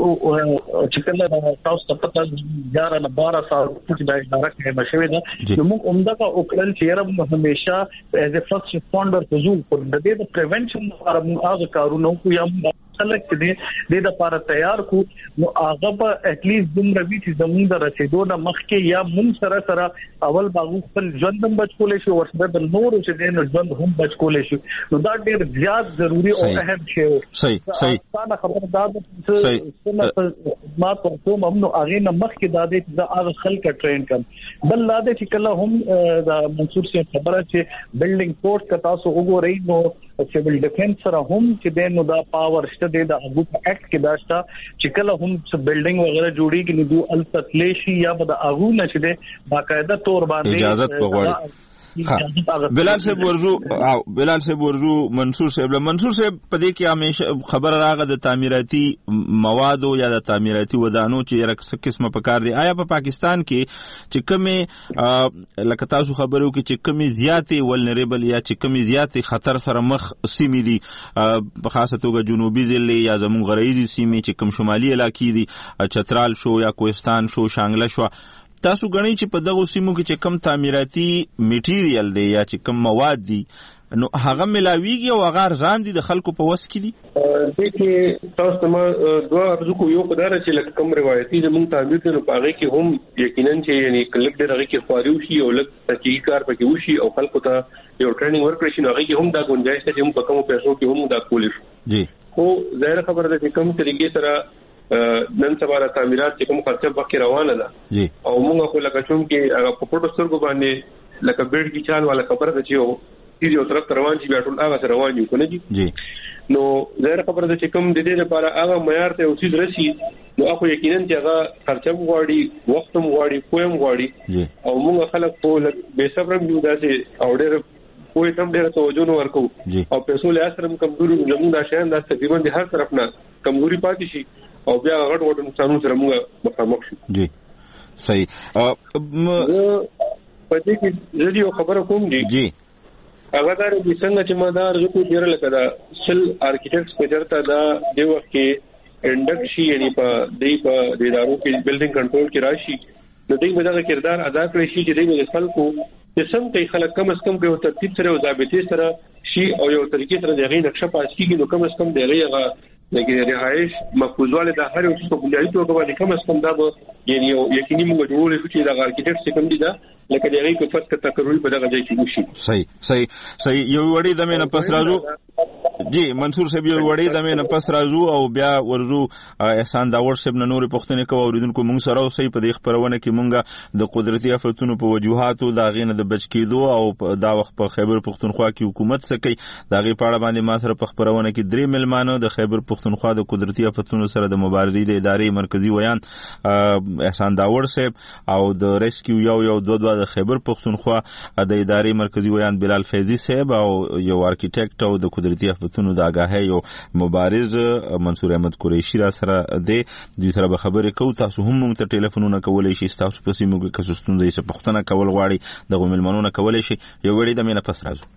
چې کله تاسو ته پته 11-12 سال چې دا اداره کې مشوي ده نو موږ عمدہ او کړل چې موږ همیشه ایز ا فرست ریسپونډر حضور پر د دې د پریونشن لپاره موږ هغه کارونه کوو یا خلک دې د لپاره تیار کو نو هغه په ات لیست دومره وی چې زموږ د رسیدو د مخکې یا موږ سره اول باغ خپل ژوند هم بچ کولای شو ورسره د نور چې د ژوند هم بچ کولای شو. نو دا ډېر زیات ضروری او اهم شی و. صحیح دا خبره دا چې ما په کوم هم نو هغه نه مخکې دا د هغه خلک ټرین کړم. بل لا د چې کله هم د منصور سے خبره چې بلډینګ کوډ کا تاسو وګورئ نو سیول ډیفنس سره هم چې دینو دا پاور شته د هغه په اکټ کې داشتا چې کله هم بلډینګ وغیرہ جوړیږي نو دوه التتلیشي یا د هغه نه چې د باقاعده تور باندې اجازه وغواړي. بلال صاحب ورزو منصور صاحب په دې کې همیشه خبر راغله د تعمیراتي موادو یا د تعمیراتي ودانو چې رکس قسمه پکار دي. آیا په پاکستان کې چې کومه لکه تاسو خبرو کې چې کومه زیاتې ولنریبل یا چې کومه زیاتې خطر سره مخ سیمې دي په خاصه توګه جنوبي ضلع یا زموږ غرایزي سیمې چې کوم شمالي علاقې دي چترال شو یا کوهستان شو شانګله شو، تاسو غنئ چې په دغه سیمو کې چې کم تعمیراتي میټیریل دی یا چې کم مواد دي نو هغه ملاویږي او هغه ارزان دي د خلکو په وس کې دي؟ دې کې تاسو ته دوه ارزو کو یو قدر چې لکه کم روایتي زموږ تعبیر ته نو پاره کې هم یقینا چې یعنی کلک ډېر هغه کې خاري وشي او لکه تحقیق کار پکې وشي او خلکو ته یو ټریننګ ورکړي شي نو هغه کې هم دا گنجائش ته هم په کومو پیسو کې هم دا کول شي. جی خو ظاهر خبره ده چې کوم طریقې سره نن سبا را تعمیرات چې کوم خرچه پکې روانه ده جی او موږ خو لکه چون کې هغه په پټو سترګو باندې لکه بیډ کې چال والا خبره ده چې او یو طرف روان شي بیا ټول هغه روان یو کنه جی نو ظاهر خبره ده چې کوم د دې لپاره هغه معیار ته اوسې راشي نو هغه یقینا چې هغه خرچه غواړي وخت هم غواړي پوهم غواړي او موږ خلک په بے صبر یو داسې او ډېر کوئی تم ډېر توجه نه ورکو او پیسو له اثر کمزوري زموږ د شیان د تقریبا د هر طرف نه کمزوري پاتې شي او بیا غټ نقصانونو سره موږ مخامخ شو. جی صحیح. پدې کې زه یو خبره کوم جی هغه دا د څنګه چې مدار زه کو ډیر لکه دا سل آرکیټیکټس په چرته دا د وخت کې انډکشي یعنی په د ادارو کې بلډینګ کنټرول کې راشي نو دوی به دا کردار ادا کړی شي چې دوی د خلکو چې څنګه خلک کم از کم په ترتیب سره او ضابطه سره شي او یو طریقې سره دغه نقشه پاس کیږي نو کم از کم دغه لکه رهایش مفروضواله د هر یو څه په بنیادی توګه باندې کم از کم دا به یعنی یقیني موږ جوړول چې د آرکیټیکټ څخه دی دا لکه دغه په فت تکرر په دغه ځای کې وشي صحیح یو وړي د مینه پس راځو جی منصور صاحب یو وړي د مینه پس راځو او بیا ورزو احسان داور صاحب نه نور پښتنې کوو اوریدونکو موږ سره اوسې په دې خبرونه کې موږ د قدرتي آفتونو په وجوهاتو دا غینه د بچ کېدو او دا وخت په خیبر پښتونخوا کې حکومت سکی دا غي پاړه باندې ما سره په خبرونه کې درې ملمانو د خیبر پښتونخوا د قدرتي آفتونو سره د مبارزې د ادارې مرکزی ویان احسان داور صاحب او د ریسکیو یو دوه د خیبر پښتونخوا د ادارې مرکزی ویان بلال فیضی صاحب او یو آرکیټیکټ او د قدرتي آفتونو د آگاهی یو مبارز منصور احمد قریشی را سره د سره به خبرې کوو تاسو هم موږ ته ټلیفونونه کولای شئ تاسو په سیمو کې کسستون د څه پښتنه کول غواړي د ملمنونو کولای شي یو وړي د مینه پس راځو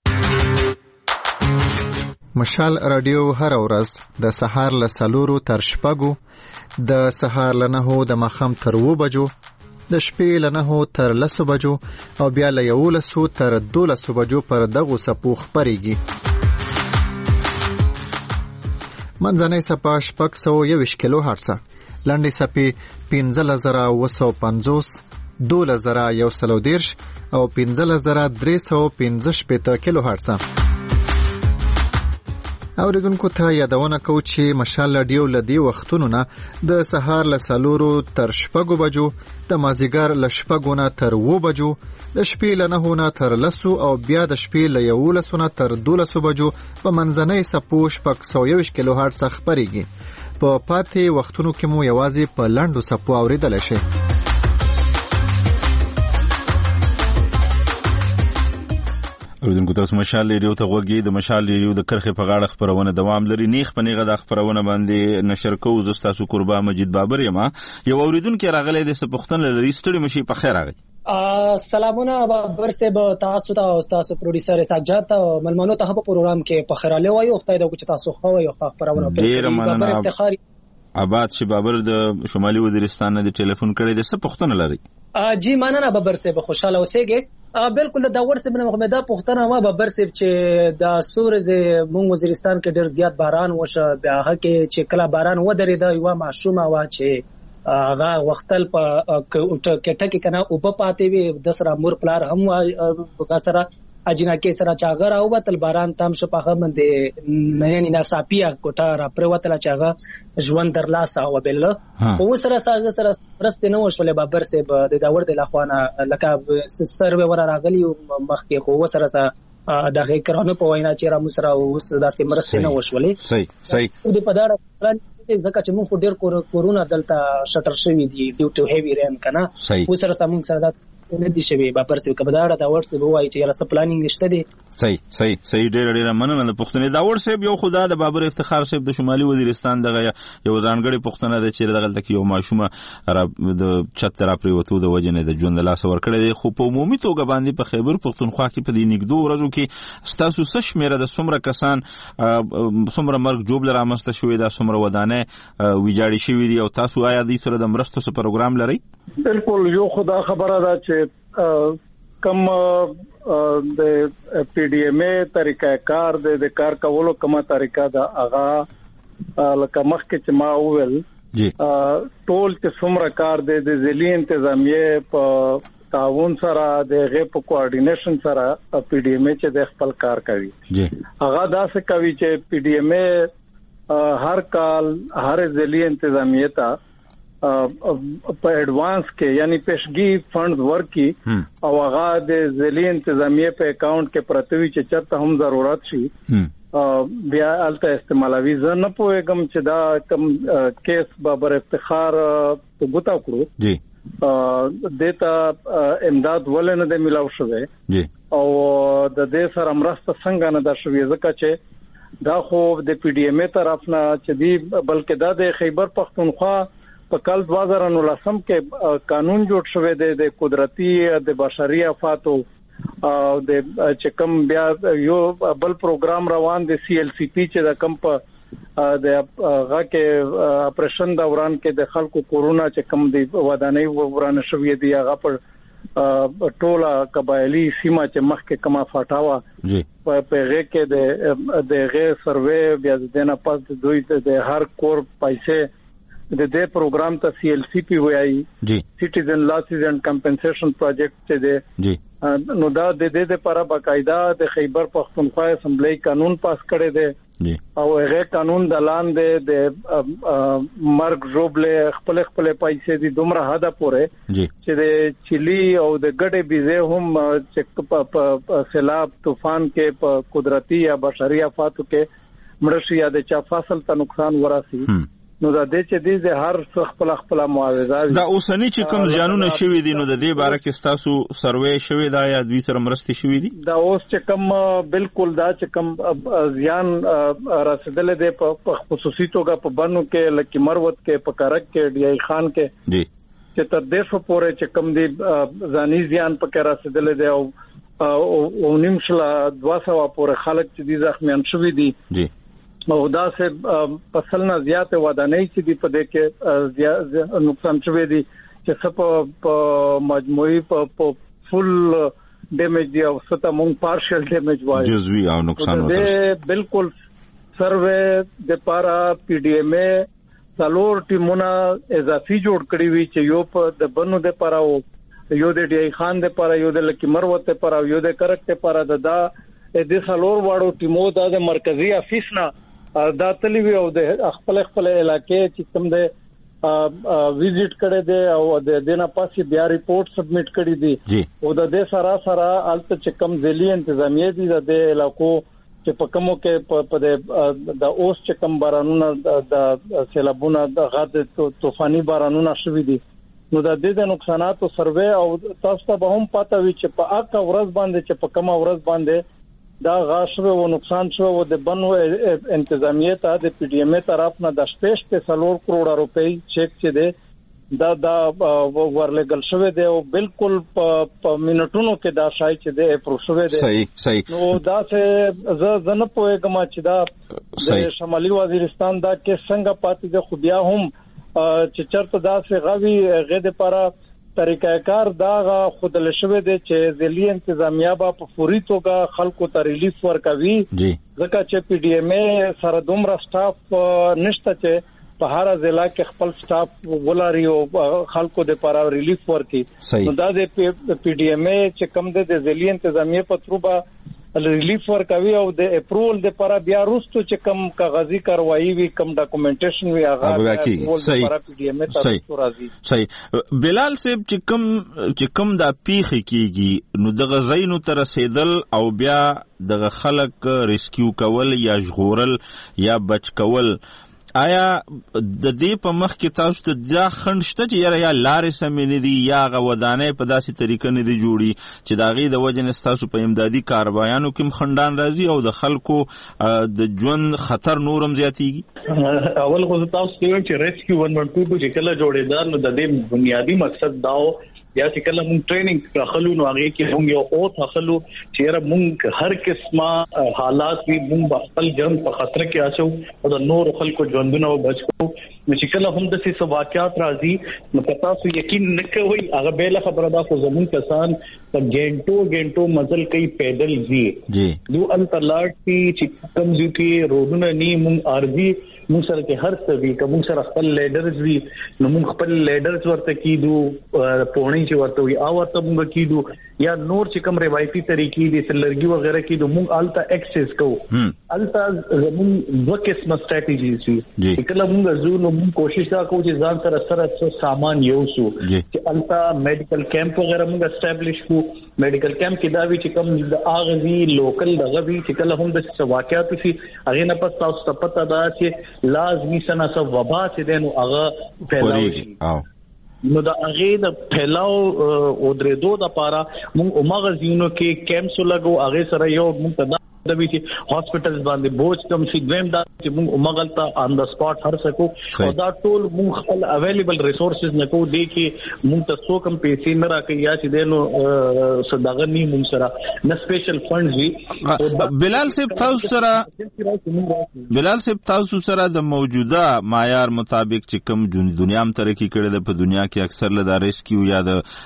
مشال رادیو هر ورځ د سهار له 4 تر 6 د سهار له 9 د ماخام تر 2 بجو د شپې له 9 تر 10 بجو او بیا له 11 تر 12 بجو پر دغه سپو خبريږي منځنۍ سپا شپږ 120 کیلو هرتز لاندې سپي 15950 12110 او 15315 کیلو هرتز اوریدونکو ته یادونه کوم چې مشال رادیو لدی وختونو نه د سهار له 4 تر 6 بجو د مازیګر له 6 نه تر 2 بجو د شپې له 9 نه تر 10 او بیا د شپې له 11 نه تر 12 بجو په منځنۍ سپو 120 کیلو هرتز خبريږي په پاتې وختونو کې مو یوازې په لاندو سپو اوریدل شي اوریدونکو تاسو مشال ریډیو ته غوږی د مشال ریډیو د کرخه په غاړه خبرونه دوام لري نیخ په نیغه د خبرونه باندې نشر کوو زه تاسو قربا مجید بابر یم یو اوریدونکو راغلی د سپختن لري ستړي مشي په خیر راغی سلامونه بابر صاحب تاسو ته او تاسو پروډوسر سجاد ملمنو ته په پروګرام کې په خیراله وایو خدای دې چې تاسو خو یو خبرونه ډیر مننه افتخار آباد شي بابر د شمالي وزیرستان نه د ټلیفون کړی د سپختن لري جی مننه بابر صاحب خوشاله اوسئ بالکل د داور صاحب نه محمد پختنه ما بابر صاحب چې د سورز مون وزیرستان کې ډیر زیات باران وشه بیا هغه کې چې کله باران ودرېد یو معصومه وا چې هغه وختل په کټه کې کنه او په پاتې وي د سره مور پلار هم غسره اجنا کې سره چاغر او بتل باران تام شو په باندې نه نه صافیا کوټه را پروتل چاغه ژوند درلاسه او بل او سره رسته نو شولې بابر صاحب د داور د لخوانه لکه سروي ور راغلی مخ کې خو سره دغه کرانو په وینا چې را مسره او داسې مرسته نه وشولې صحیح د پدار ځکه چې مونږ ډیر کورونا دلته شټر شوی دی ډیو ټو هیوی رین کنه او سره سمون سره نه دي شوی بابر صاحب کبدار دا ورته وایي چې راسه پلانینګ نشته دي صحیح ډېر مننه د پښتنې دا ور صاحب یو خدا د بابر افتخار صاحب د شمالي وزیرستان دغه یو ځانګړي پښتنه د چیرې دغه تک یو ماشومه د چت را پریوتو د وجنه د ژوند لاس ور کړی خو په عمومي توګه باندې په خیبر پښتونخوا کې په دې نګدو ورځو کې ستاسو سش میره د څومره کسان څومره مرګ جوړ لرامسته شوی دا څومره ودانه ویجاړی شوی دی او تاسو آیا د سره د مرستو سره پروګرام لري بالکل یو خدا خبره ده چې کم د پی ډی ایم ای طریقه کار د کار کولو کومه طریقه دا اغا لکه مخکې چې ما وویل ټول چې څومره کار د ځلی انتظامیه په تعاون سره د غیب کوارډینیشن سره پی ډی ایم ای چې د خپل کار کوي اغا دا څه کوي چې پی ډی ایم ای هر کال هر ځلی انتظامیه ته په ایڈوانس کې یعنی پیشگی فنڈز ورکی او هغه د ذیلی انتظامیه په اکاؤنٹ کې پرتوي چې چرته هم ضرورت شي بیا الته استعمالوي زه نه پوهیږم چې دا کم کیس بابر افتخار په ګوتا کړو جی دیتا امداد ولنه د ملاو شوه جی او د دې سره مرسته څنګه نه دا شوی ځکه چې دا خو د پی ډی ایم ای طرف نه چې دی بلکې دا د خیبر پختونخوا په کال 2019 کې قانون جوړ شوی دی د قدرتي د بشري افاتو او د چکم بیا یو بل پروګرام روان دی CLCP چې د کم په د هغه کې اپریشن دوران کې د خلکو کورونا چې کم دی ودانۍ ورانه شوې دی هغه پر ټوله قبایلی سیمه چې مخکې کما فاټاوا په هغه کې د غیر سروې بیا د نه پاس دوی د هر کور پیسې د دې پروګرام ته CLCP وایي سټیزن لاسز اینڈ کمپنسیشن پروجیکټ چې دی نو دا د دې لپاره باقاعده د خیبر پختونخوا اسمبلی قانون پاس کړی دی او هغه قانون د لاندې د مرګ جوړبل خپل پیسې دي دومره حدا پورې چې د چيلي او د ګډې بيزه هم چې په سیلاب طوفان کې په قدرتي یا بشري آفاتو کې مرشي یا د چا فصل ته نقصان وراسي نو دا د چې د هر څه خپل معاوضه دا اوسنی چې کوم ځانونه شوي دي نو د دې باره کې تاسو سروې شوي دا یا دوی سره مرستې شوي دي دا اوس چې کوم بالکل دا چې کوم ځان رسیدل دي په خصوصي توګه په بنو کې لکه مروت کې په کارک کې ډي خان کې جی چې تر 150 پورې چې کوم دي ځاني ځان په کې رسیدل دي او نیمشلا 200 پورې خلک چې دي زخمیان شوي دي جی او دا سه فصل نه زیات ودانۍ چې دی په دې کې نقصان شوی دی چې په مجموعي په فل ډیمیج دی او ستا مونږ پارشل ډیمیج وایي جزوی او نقصان وته بالکل سروې د پارا PDMA څلور ټیمونه اضافي جوړ کړی وی چې یو په د بنو د پارا یو د ډي خان د پارا یو د لکی مروت د پارا یو د کرک د پارا د څلور واړو ټیمو د مرکزی افیس نه دا تلی وی او د خپل علاقې چې کوم د ویزټ کړي دي او د دینه پاسې بیا ریپورت سبمټ کړي دي او د دې سره الته چې کوم ځلې انتظامیه دي د علاقو چې په کومو کې په د اوس چې کوم بارانونه د سیلابونه د غاد طوفاني بارانونه شوي دي نو د دې نقصاناتو سروې او تاسو ته به هم پته وي چې په اکا ورځ باندې چې په کومه ورځ باندې دا غاښه او نقصان شو او د بنو انتظامیه ته د PDMA طرف نه د 4 کروڑ روپۍ چیک چې دی دا ورلګل شوی دی او بالکل په منټونو کې دا شای چې دی اپروو شوی دی صحیح نو دا څه زنه پوهیږم چې دا د شمالي وزیرستان دا کې څنګه پاتې د خو بیا هم چې چرته دا څه غوي غېد لپاره طریقې کار دا خودل شوی دی چې ځلې انتظامیه په فوري توګه خلکو ته ریلیف ورکوي ځکه چې PDMA سره دومره سټاف نشته چې په هر ضلع کې خپل سټاف ولاري او خلکو د لپاره ریلیف ورکي نو دا د PDMA چې کوم د ځلې انتظامیه په تروبه ریلیف ورکوي او د اپروول د لپاره بیا وروسته چې کوم کاغذي کاروایی وي کوم ډاکومېنټیشن وي هغه صحیح بلال صاحب چې کوم دا پیخي کیږي نو د غزاینو تر رسیدل او بیا د خلک ریسکیو کول یا ژغورل یا بچ کول آیا د دې په مخ کې تاسو ته دا خند شته چې یا لارې سمې نه دي یا غودانې په داسې طریقه نه دي جوړي چې دا غي د وجه تاسو په امدادي کاروایانو کې خندان راځي او د خلکو د ژوند خطر نورم زیاتېږي اول خو تاسو چې ریسکیو 112 چې کله جوړېدل نو د دې بنیادی مقصد داو یا چې کله موږ ټریننګ راخلو نو هغه کې موږ یو او تخلو چې موږ هر قسمه حالات وي موږ خپل جرم په خطر کې اچو او د نور خلکو ژوندونه بچو چې کله هم د څه واقعات راځي نو تاسو یقین نه کوئ هغه به له خبره دا خو زمون کسان په ګنټو مزل کوي پیدل ځي دو انتلاټ چې کم ځو کې روډونه ني موږ ارضي موږ سره کې هر څه وی کوم سره خپل لیډرز وی نو موږ خپل لیډرز ورته کیدو پونی چې ورته وی او ورته موږ کیدو یا نور چې کوم روایتي طریقې دي سلرګي وغیرہ کیدو موږ التا ایکسس کو التا زمون دوه قسمه سټریټیجیز وی کله موږ زو نو موږ کوشش وکړو چې ځان سره سامان یوسو چې التا میډیکل کیمپ وغیرہ موږ اسټابلیش کو میډیکل کیمپ کې دا وی چې کوم د اغزي لوکل دغه وی چې کله هم د واقعات شي هغه نه پس تاسو ته پته ده چې لازمی سنا سب وبا چې دنو هغه پھیلاوي نو دا هغه د پھیلاو او درېدو د پاره موږ مغزینو کې کیمپس لګو هغه سره یو موږ د وی چې هاسپټلز باندې بوج کم شي دویم دا چې موږ مغلطه ان د سپاټ هر سکو او دا ټول موږ خپل اویلیبل ریسورسز نه کو دي چې موږ ته څو کم پیسې نه راکړي یا چې دینو صداغنی موږ سره نه سپیشل فندز وی. بلال صاحب تاسو سره د موجوده معیار مطابق چې کوم دنیا هم ترقی کړې ده په دنیا کې اکثر له د ریسکیو یا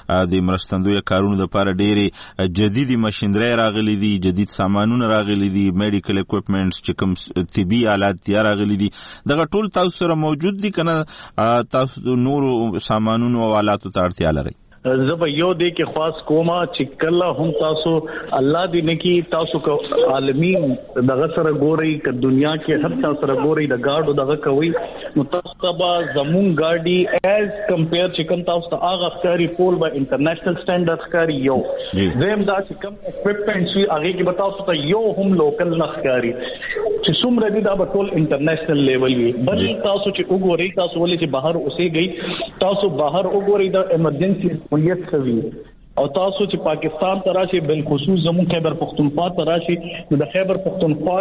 د مرستندوی کارونو لپاره ډېری جديدي ماشينري راغلي دي، جديد سامانونه راغلي دي، میډیکل اکوپمنټس چې کوم طبي آلات تیار راغلي دي، دغه ټول تاسو سره موجود دي کنه تاسو نور سامانونو او آلاتو ته اړتیا لرئ؟ زه به یو دی کې خاص کومه چې کله هم تاسو الله دې نه کی تاسو کو عالمي دغه سره ګوري ک دنیا کې هر څا سره ګوري د گاډو دغه کوي نو تاسو ته زمون ګاډي ایز کمپیر چې کوم تاسو ته هغه ښکاری پول به انټرنیشنل سټانډرډ ښکاری یو زم دا چې کوم اکوپمنټس وی هغه کې تاسو ته یو هم لوکل نه ښکاری چې څومره دي دا به ټول انټرنیشنل لیول وي. بل تاسو چې وګورئ تاسو ولې چې بهر اوسېږئ تاسو بهر وګورئ د ایمرجنسي نیت کوي او تاسو چې پاکستان ته راشي بل خصوص زموږ خیبر پختونخوا ته راشي نو د خیبر پختونخوا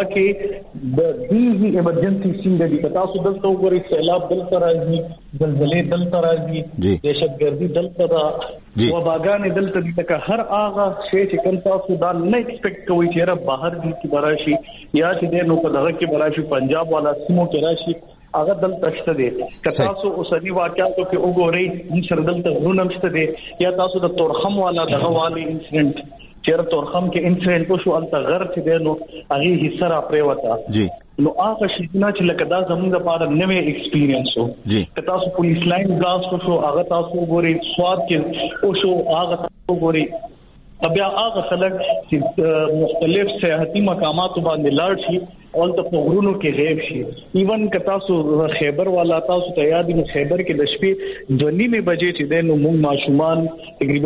کې د دې ایمرجنسي څنګه دي تاسو دلته وګورئ سیلاب دلته راځي زلزلې دلته راځي دهشتګردي دلته راځي وباګانې دلته دي تک هر هغه شی چې کوم تاسو دا نه ایکسپیکټ کوئ چې را بهر دي کې براشي یا چې نو په دغه کې براشي پنجاب والا سیمو کې راشي هغه دلته شته دي که تاسو اوسنی واقعاتو کې وګورئ چې سره دلته غرونه شته دي یا تاسو د تورخم والا دغه والی انسیډنټ چې تورخم کې انسیډنټ وشو الته غر چې دی نو هغه حصہ را پریوته نو هغه شیونه چې لکه دا زموږ لپاره نوې ایکسپیرینس وو که تاسو پولیس لاین بلاست وشو هغه تاسو وګورئ سواد کې وشو هغه تاسو وګورئ بیا هغه خلک چې مختلف سیاحتي مقامات باندې لاړ شي او د غرونو کې غیب شي ایون که تاسو خیبر والا تاسو ته یاد دي خیبر کې د شپې 2:30 بجې چې د نو موږ ماشومان تقریبا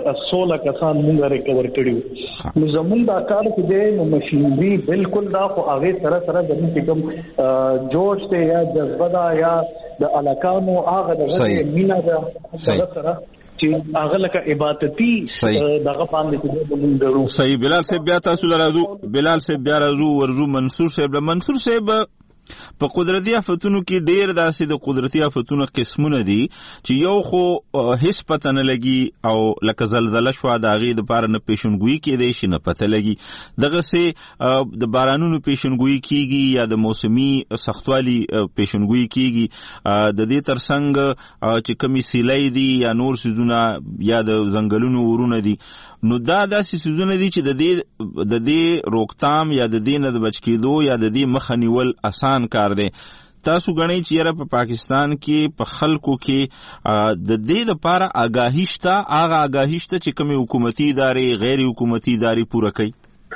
16 کسان موږ ریکور کړیو نو زموږ دا کار کې د نو ماشينري بالکل دا خو هغه سره زموږ کوم جوش ته یا جذبه دا یا د علاقانو هغه د مینا دا سره چې هغه لکه عبادتي دغه باندې د موږ درو. صحیح. بلال صاحب بیا تاسو راځو ورزو منصور صاحب په قدرتي آفتونو کې ډېر داسې د قدرتي آفتونو قسمونه دي چې یو خو هیڅ پته نه لګي او لکه زلزله شو د هغې دپاره نه پیشنګویي کېدی شي نه پته لګي دغسې د بارانونو پیشنګویي کېږي یا د موسمي سختوالي پیشنګویي کېږي د دې تر څنګ چې کومې سیلۍ دي یا نور څیزونه یا د ځنګلونو ورونه دي نو دا داسې څیزونه دي چې د دې روکتام یا د دې نه د بچ کېدو یا د دې مخه نیول اسان کار دی. تاسو غنئ چې یاره په پاکستان کې په خلکو کې د دې لپاره آګاهي شته هغه آګاهي شته چې کومې حکومتي ادارې غیر حکومتي ادارې پوره کوي؟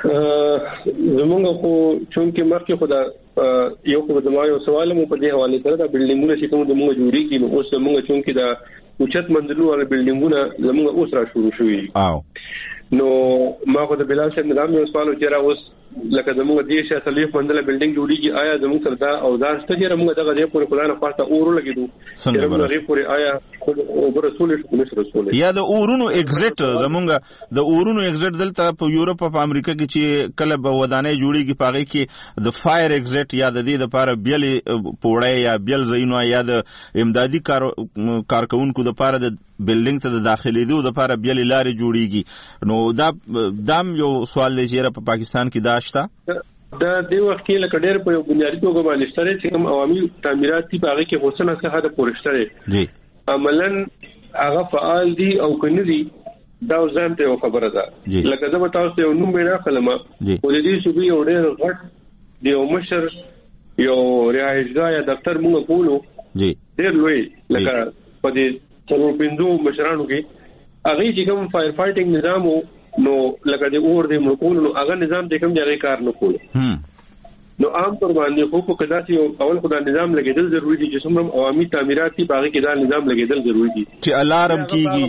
زمونږ خو چونکې مخکې خو دا یو خو زما یو سوال مو په دې حواله سره دا بلډینګونه چې کوم د موږ جوړیږي نو اوس زمونږ چونکې دا اوچت منزلو ولا بلډینګونه زمونږ اوس را شروع شوي نو ما خو د بلال صاحب نظام یو سوال وکړا اوس لکه زموږ د دې شاسلیف منځله بلډینګ جوړیږي آیا زموږ سره دا اوزار ست چې موږ دغه دې پورې خدانه پاسه اورو لګیدو څنګه به پورې آیا او رسول رسول یا د اورونو ایگزیټ زموږ د اورونو ایگزیټ دلته په یورپ په امریکا کې چې کله به ودانۍ جوړیږي پاغه کې د فایر ایگزیټ یا د دې لپاره بیل پوړې یا بیل زینو یا د امدادي کارکونکو لپاره د بلډینګ ته د داخليدو لپاره بیل لارې جوړیږي نو دا یو سوال دی چې په پاکستان کې دا د وخت کې لکه ډېر په یو بنیادي توګه باندې ستاره چې کوم عوامي تعمیرات دي په هغه کې حسن څخه د پورشتره جی عملاً هغه فعال دي او کني دي دا ځان ته خبره ده لکه زه تاسو یو نوم بیان کړم او د دې صوبې یو ډېر غټ دی او مشر یو رهایشګاه یا دفتر موږ کولو جی ډېر لوی لکه په دې څلور پنځو مشرانو کې هغه چې کوم فایر فایټینګ نظام نو لکه د اور د ملکونو نو هغه نظام د کوم ځای کار نه کول نو عام طور باندې خو په کدا چې اول خدای نظام لګیدل ضروری دي چې څومره عوامي تعمیرات دي باغې کې دا نظام لګیدل ضروری دي چې الارم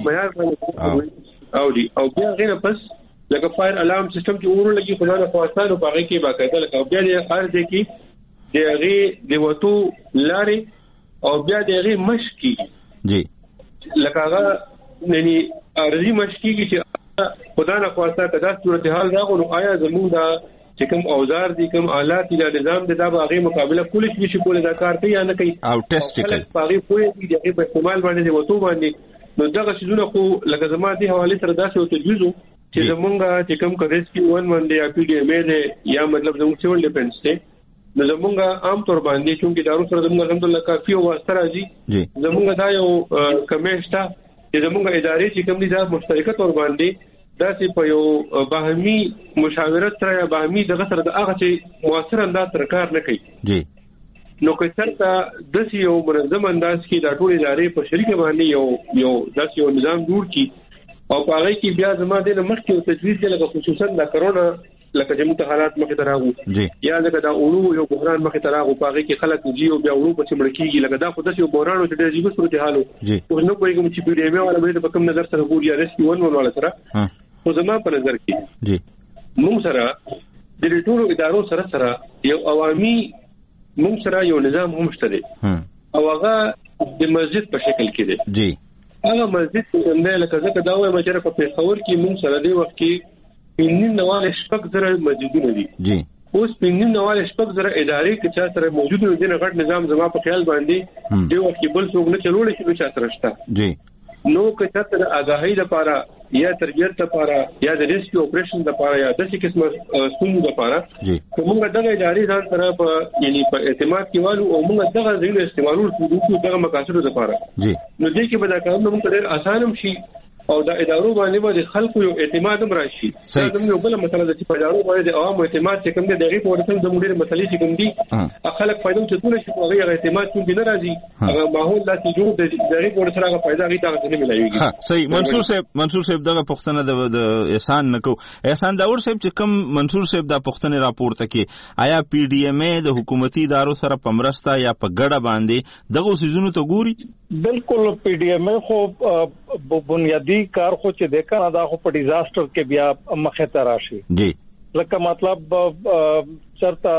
کیږي او بیا غیر پس لکه فایر الارم سیستم چې اور لګي خدای نه خواستانه باغې کې باقاعده لکه بیا د هر ځای کې د هغه د وټو لارې او بیا د هغه مشکی جی لکه هغه یعنی ارزي مشکی چې خدای نه خواسته کدا صورت حال راغلو آیا زموږ دا چې کوم اوزار دي کوم آلات دي نظام دي دا هغه مقابله کولی شي کولای دا کار کوي یا نه کوي او ټیسټیکل هغه کوی دي هغه په استعمال باندې وته باندې نو دغه شیزونه خو لکه زما دي حواله سره داسې او تجویزو چې زمونږه چې کوم کریس کې 1 باندې یا پی ډی ایم ای یا مطلب زموږ سیول ډیفنس ته نو زمونږه عام طور باندې چې دارو سره زمونږ الحمدلله کافي او واسطه راځي زمونږه دا یو کمیشته چې زمونږه ادارې چې کوم دي دا مشترکه تور باندې داسې په یو باهمي مشاورت سره یا باهمي دغه سره د هغه چې موثر انداز سره کار نه کوي جی نو که څنګه د یو منظم انداز کې د ټول ادارې په شریک باندې یو داسې یو نظام جوړ کی او په هغه کې بیا زما د مخکې او تجویز کې لکه خصوصا د کرونا لکه چې متحالات مخې ته راغو یا لکه دا اورو یو بحران مخې ته راغو په هغه کې خلک جی او بیا اورو په څمړ کېږي لکه دا خو د یو بحران چې د جیبو صورت حالو او نو کوئی کوم چې پی ډی ایم ولا به په کوم نظر سره ګوري یا ریسکیو ون ولا سره خو زما په نظر کې جی موږ سره د ټولو ادارو سره یو عوامي موږ سره یو نظام هم شته او هغه د مسجد په شکل کې دی جی هغه مسجد څنګه لکه ځکه دا وایي چې په پیښور کې موږ سره دی وخت کې پینین نواله شپږ زره مسجدونه دي جی اوس پینین نواله شپږ زره ادارې کې چې سره موجود دي نه غټ نظام زما په خیال باندې دی وخت کې بل څوک نه چلول شي چې سره شته جی نو که چاته د آگاهی لپاره یا تربیت لپاره یا د ریسکیو اپریشن لپاره یا د څه قسمه ستونزو لپاره کومه دغه ادارې ځان سره په یعنی په اعتماد کې والو او موږ دغه ځای استعمالول کوو دغه مقاصد لپاره جی نو دې کې به دا کارونه موږ ډېر اسانه شي او د ادارو باندې باندې خلکو یو اعتماد هم راشي دا زموږ یو بل مسله ده چې په ادارو باندې د عوامو اعتماد چې کوم دی دغه په ورته د مدیر مسلې چې کوم دي خلک فائدو ته ټول شي په هغه اعتماد چې نه راځي هغه ماحول داسې جوړ دی دغه په ورته هغه فائدہ هغه ته نه ملایوي ها صحیح منصور صاحب دغه پښتنه د احسان نکو احسان داور صاحب چې کوم منصور صاحب د پښتنه راپورته کې آیا پی ډی ایم ای د حکومتي ادارو سره پمرستا یا په ګډه باندې دغه سيزونو ته ګوري بالکل پی ډی ایم ای خو بنیادی کار خو چې د کنه دا خو په ډیزاستر کې بیا مخه ته راشي جی لکه مطلب چرته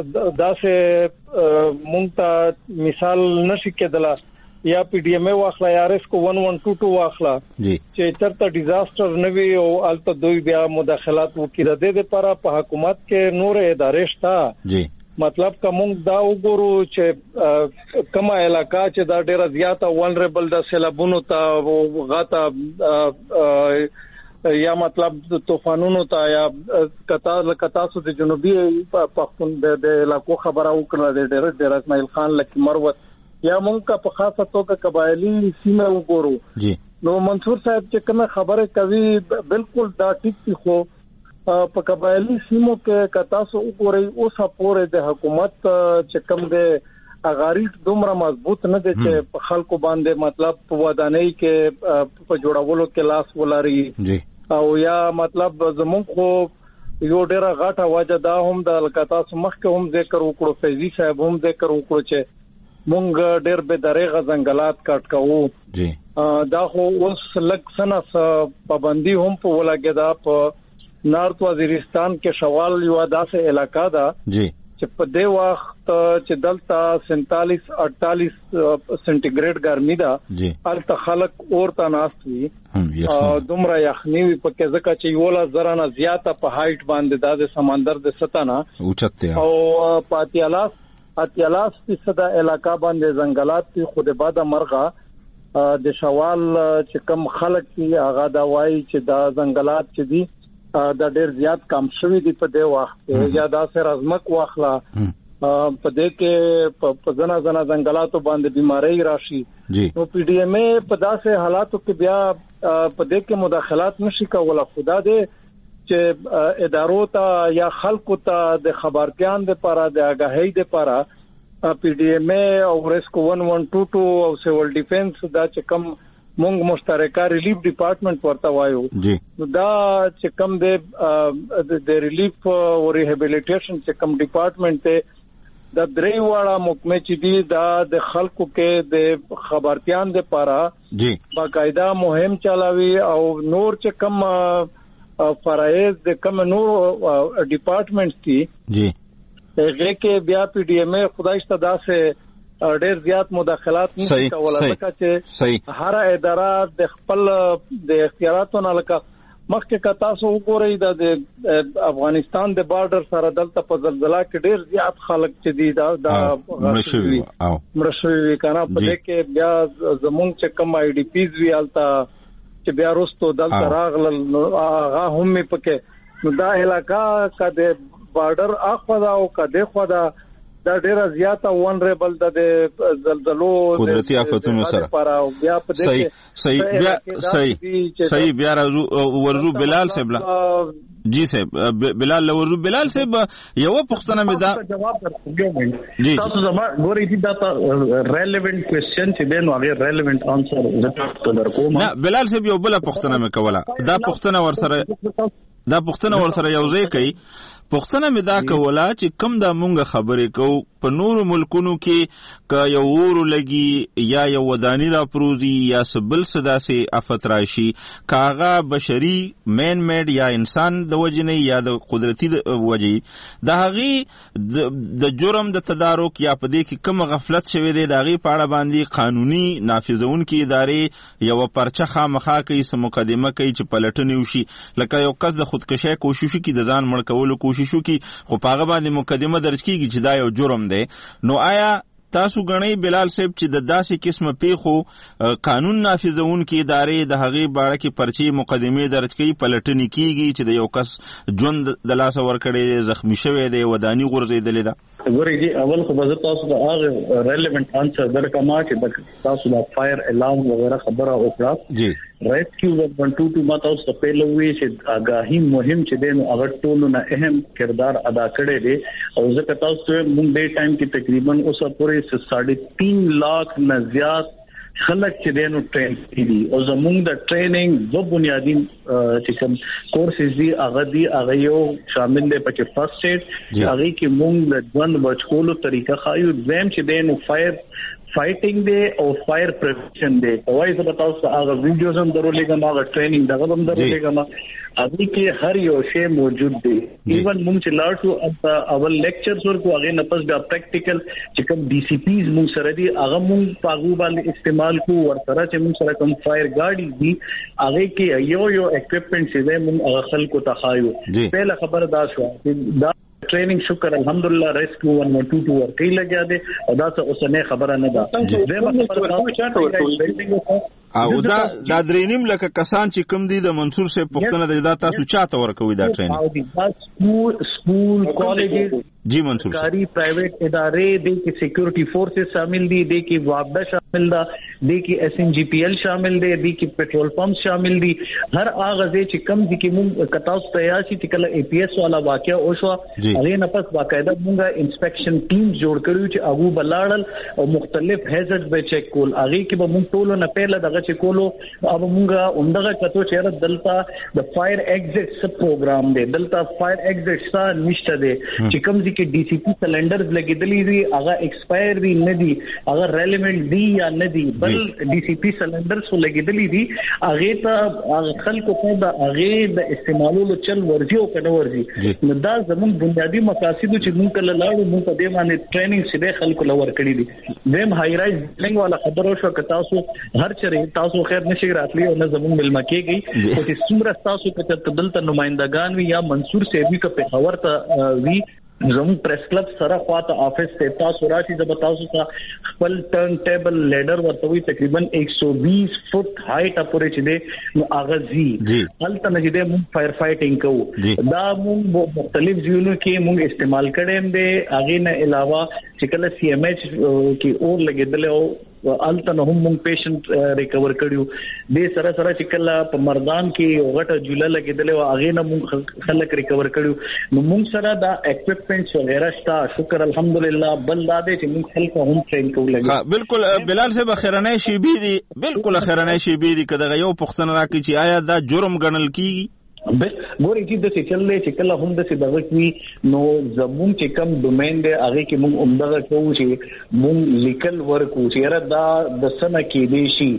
داسې مونږ ته مثال نشي کېدلا یا پی ډی ایم ای واخلا یا ریسکو 1122 واخلا چې چرته ډیزاستر نوي او الته دوی بیا مداخلات وکړه د لپاره په حکومت کې نور ادارې شته جی مطلب کوم دا وګورو چې کومه علاقہ چې دا ډیره زیاته ولنریبل د سیلابونو ته غاته یا مطلب طوفانونو ته یا کتا سو د جنوبي پښتون د علاقو خبره وکړه د ډیر اسماعیل خان لکه مروت یا مونږه په خاصه توګه قبایلی سیمه وګورو جی نو منصور صاحب چې کومه خبره کوي بالکل دا ټیک دي خو په قبایلی سیمو کې کتا سو وګوري اوس پورې د حکومت چې کوم د اغاریت دومره مضبوط نه دي چې په خلکو باندې مطلب په ودانۍ کې په جوړولو کې لاس ولري جی او یا مطلب زمونږ خو یو ډیره غاټه وجه دا هم د کتا سو مخکې هم ذکر وکړو فیضی صاحب هم ذکر وکړو چې مونږ ډېر به درېغه ځنګلات کټ کوو جی دا خو اوس لک سنه پابندي هم په ولګیدا په نارت وزیرستان کې شوال یو داسې علاقہ دا جی چې په دې وخت چې دلته 47-48 سنټیګریډ ګرمي دا الته خلک اورته ناستوي دومره یخني په کې ځکه چې یو لا زرانه زیاته په هایټ باندې د سمندر د سطحه اوچته او پاتیالاس فیصد علاقہ باندې ځنګلات په خوده بعد مرغه د شوال چې کم خلک کی هغه دا وایي چې دا ځنګلات چې دي دا ډیر زیات کم شوی دی په دې وخت یا دا سره ازمک واخلا په دې کې په ځنا ځنګلاتو باندې بیماری راشي نو پی ډی ایم ای په داسې حالاتو کې بیا په دې کې مداخلات نشي کولای خدا دې چې ادارو ته یا خلکو ته د خبرتيان لپاره د آگاهی لپاره پی ډی ایم ای او ریسکو 1122 او سیول ډیفنس دا چې کم مونږ مشترکه ریلیف ډپارټمنټ ورته وایو دا چې کوم د ریلیف او ریهابیلیټیشن چې کوم ډپارټمنټ ته د درې واړه محکمې چې دي دا د خلکو کې د خبرتيان لپاره باقاعده مهم چلاوي او نور چې کوم فرایض د کوم نور ډپارټمنټ دي هغه کې بیا پی ډی ایم ای خدایشته داسې ډېر زیات مداخلات نشي کولای ځکه چې هر اداره د خپل د اختیاراتو نه لکه مخکې که تاسو وګورئ د افغانستان د بارډر سره دلته په زلزلہ کې ډېر زیات خلک چې دي دا مړه شوي کنه په دې کې بیا زمونږ چې کوم آی ډي پیز وی هلته چې بیا وروستو دلته راغلل هغه هم مې پکې نو دا علاقه که د بارډر اخوا ده او که دخوا ده دا ډیره زیاته ونریبل د زلزلو قدرتي آفتونو سره صحیح بیا ورزو بلال صاحب جی صاحب بلال ورزو بلال صاحب یو پښتنه مې دا جواب درکوم جی تاسو زما ګورئ چې دا ریلیونت کوېسچن چې دین هغه ریلیونت انسر زه درکوم نه بلال صاحب یو بل پښتنه مې کوله دا پښتنه ورسره یو ځای کوي پښتنه مې دا کوله چې کم دا مونږ خبرې کوو په نورو ملکونو کې که یو اور لګي یا یو ودانی را پروزي یا سبل صداسې افت راشي کاغه بشري مین میډ یا انسان د وجنې یا د قدرتي وجې د هغې د جرم د تدارک یا په دې کې کوم غفلت شوی دی د هغې په اړه باندې قانوني نافذونکي ادارې یوه پرچه خامخا کوي څه مقدمه کوي چې پلټنې وشي لکه یو کس د خودکشۍ کوشش وکړي د ځان مړ کولو کوشش وکړي خو په هغه باندې مقدمه درج کېږي چې دا یو جرم دی نو آیا تاسو غنئ بلال صاحب چې د داسې قسمه پیښو قانون نافذونکي ادارې د هغې باره کې پرچې مقدمې درج کوي پلټنې کېږي چې د یو کس ژوند د لاسه ورکړی زخمی شوی دی وداني غورځېدلې ده ګورئ جی اول خو به زه تاسو ته هغه ریلیونټ انسر درکړم چې تاسو د فایر الارم وغیره خبره وکړه جی ریسکیو 122 ما تاسو ته پیل وی چې آگاهی مهم چې دین هغه ټولو نه اهم کردار ادا کړی دی او ځکه تاسو ته مونږ ډے ټایم کې تقریبا اوسه پورې 3.5 लाख نه زیات خلک چې دینو ټرین دي او زموږ د ټریننګ دو بنیادی چې کوم کورسز دي هغه یو شامل دي پکې فرست ایډ هغه کې مونږ د ژوند بچولو طریقه خایو زم چې دینو فایټینګ دی او فایر پریونشن دی وایي زه به تاسو هغه ویډیوز هم درولېږم هغه ټریننګ دغه هم درولېږم هغه کې هر یو شی موجود دی ایون مونږ چې لاړ شو اول لیکچرز ورکو هغه نه پس بیا پریکټیکل چې کوم ډي سی پیز مونږ سره دي هغه مونږ پاغو باندې استعمال کو ورسره چې مونږ سره کوم فایر ګاډي دي هغه کې یو اکوپمنټ چې دی مونږ خلکو ته خایو پهله خبر دا شو دا ټریننګ شکر الحمدلله ریسکیو 122 ورکی لګیا دی او دا څه اوسنه خبره نه ده او دا درینیم لکه کسان چې کوم دي د منصور صاحب پښتنه د تاسو چاته ورکوي دا ټریننګ سکول کالجز جی منصور سرکاری پرائیویٹ ادارې دي کې سیکورټي فورسز شامل دي کې وابدا شامل ده دي کې SNGPL شامل دي کې پټرول پمپ شامل دي هر هغه چې کم دي کې مونږ کتاوس تیاسي چې کله APS والا واقعیا او شو هغه نه پس باقاعده مونږه انسپیکشن ټیمز جوړ کړو چې ابو بلاړل او مختلف هیزرز به چیک کول هغه کې به مونږ ټول نه پیله دغه چې کولو اب مونږه اوندغه کتو چې دلته د فایر ایگزټ سب پروګرام دی دلته فایر ایگزټ سا نشته دی چې کوم کې DCP سلندرز لګیدلې دي هغه ایکسپایر دي نه دي هغه ریلیونټ دي یا نه دي بل DCP سلندرز لګیدلې دي هغه ته خلکو په هغه د استعمالولو چل ورځي او کنه ورځي نو دا زموږ بنیادی مقاصد چې موږ کله لاړو موږ په دې باندې ټریننګ سره خلکو لور کړی دي زم های رایز بلنګ والا خبرو شو ک تاسو هر چره تاسو خیر نشي راتلی او نه زموږ ملما کېږي او چې څومره تاسو په دلته نمائندگان وی یا منصور سیبی کا پیښور ته وی زموږ پریس کلب سره خواته افیس ته تاسو راشي د تاسو ته خپل ټرن ټیبل لیډر ورته تقریبا 120 فټ هایټ پورې چې دی نو اغازي هلته نه چې موږ فایر فایټینګ کوو دا موږ مختلف ځایونو کې موږ استعمال کړم دی هغه نه علاوه چې کله CMH کې اور لګیدل او الته نه هم موږ پیشنټ ریکور کړیو د سره چې کله په مردان کې غټه جوله لګیدل او هغه نه موږ خلک ریکور کړیو نو موږ سره دا اکوپمنټس وغیرہ شته شکر الحمدلله بل دا دې چې موږ خلک هم ټرین کوو بالکل بلال صاحب خیرنه شی بي دي بالکل خیرنه شی بي دي کله یو پښتنه راکې چې آیا دا جرم ګڼل کیږي ګورې چې د څه چلې چې کله هم د څه دغه کې نو زموږ چې کم ډومین دی هغه کې موږ عمدغه کوو چې موږ لیکل ورکو چې را دا د سنه کې دی شي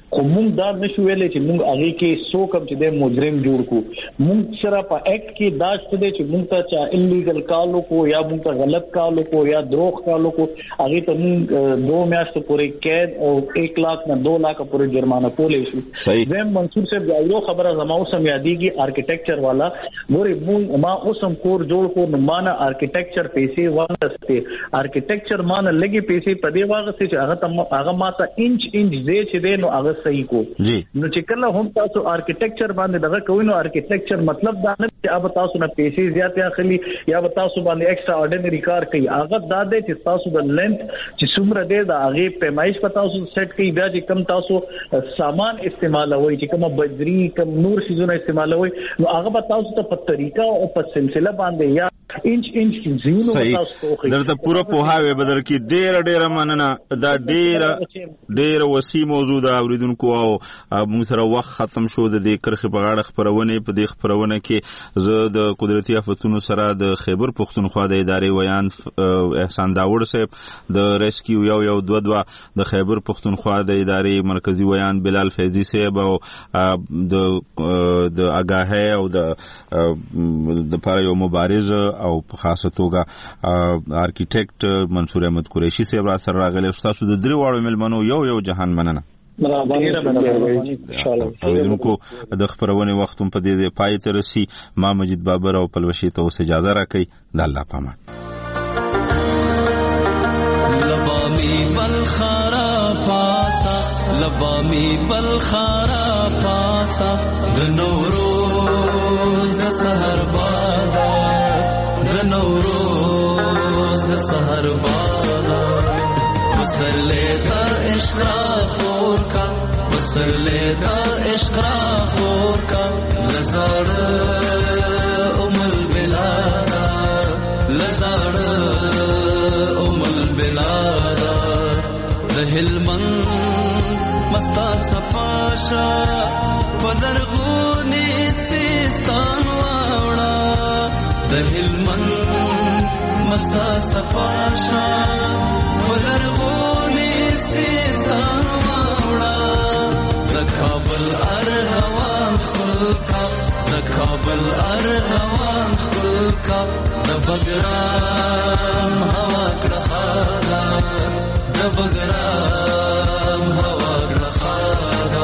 خو موږ دا نشو ویلې چې موږ هغه کې سو کم چې د مجرم جوړ کو. موږ سره په اکټ کې دا څه دی چې موږ ته چا انلیګل کالو کو یا موږ ته غلط کالو کو یا دروغ کالو کو هغه ته موږ 2 میاشتې پورې قید او 1 लाख نه 2 लाख پورې جرمانه کولې شو. زم منصور صاحب یو خبره زماو سم یادېږي آرکیټیکچر والا ګوري ما اوسم کور جوړ کو نو مانه آرکیټیکچر پیسې وانسته آرکیټیکچر مانه لګي پیسې په دې واغ چې هغه ماته انچ دې چې دې نو هغه صحیح کو. نو چې کله هم تاسو آرکیټیکچر باندې دغه کوئ نو آرکیټیکچر مطلب دا نه چې اب تاسو نه پیسې زیاتې اخلي یا تاسو باندې ایکسټرا آرډینری کار کوي. هغه دا دی چې تاسو د لینث چې څومره دی دا هغه پیمایش په تاسو سیټ کوي بیا چې کم تاسو سامان استعمالوي چې کومه بجری کم نور شیزونه استعمالوي نو هغه به تاسو ته په طریقه او په سلسله باندې یا انچ زیونو تاسو کوي. درته پوره پوهاوی بدر کې ډېر مننه. دا ډېر وسیع موضوع دا اوریدونکو او موږ سره وخت ختم شو. د دې کرخې په غاړه خبرونه په دې خبرونه کې زه د قدرتي آفتونو سره د خیبر پښتونخوا د ادارې ویان احسان داوود صاحب د ریسکیو یو 2 د خیبر پښتونخوا د ادارې مرکزی ویان بلال فیضی صاحب او د اگاهه او د پر یو مبارز او په خاصه توګه آرکیټیکټ منصور احمد قریشي صاحب را سره راغلی. تاسو د درې واړو ملمنو یو جهان مننه. اوریدونکو د خبرونه وخت په دې پای ته رسي. ما مجید بابر او پلوشي ته اوس اجازه راکړئ. د الله پامان. لبامی بلخارا پاڅا لبامی بلخارا پاڅا د نوروز د سحر باد د نوروز د سحر باد وسر لیتا عشق خور کا وسر لیتا عشق خور کا لزار ام البلاد لزار ام البلاد دهلمن مستا صفاشا پدرغونی سیستان واوڑا دهلمن مستا صفاشا پدرغونی سیستان واوڑا دکابل ارغوان خلقا دکابل ارغوان خلقا دبگرام هوا کڑخادا دبگرام هوا کڑخادا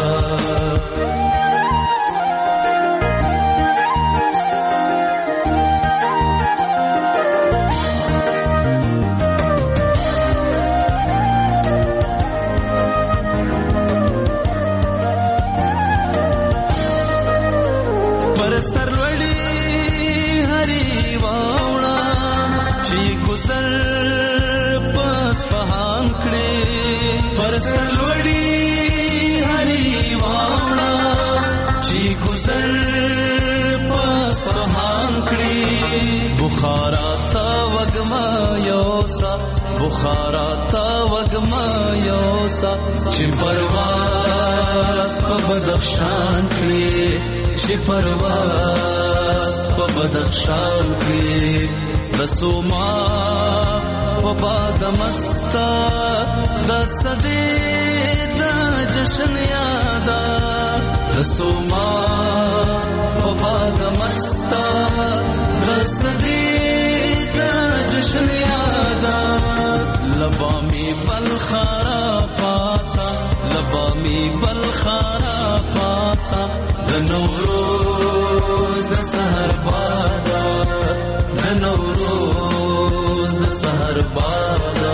بخاراتا وگما یوسا بخاراتا وگما یوسا چی پرواز پا بدخشان کری چی پرواز پا بدخشان کری دسوما پا بادمستا دست دی دا جشن یادا دسوما پا بادمستا دست دی جشن یادا لبامی بلخارا پاڅا لبامی بلخارا پاڅا د نوروز د سحر بادا د نوروز د سحر بادا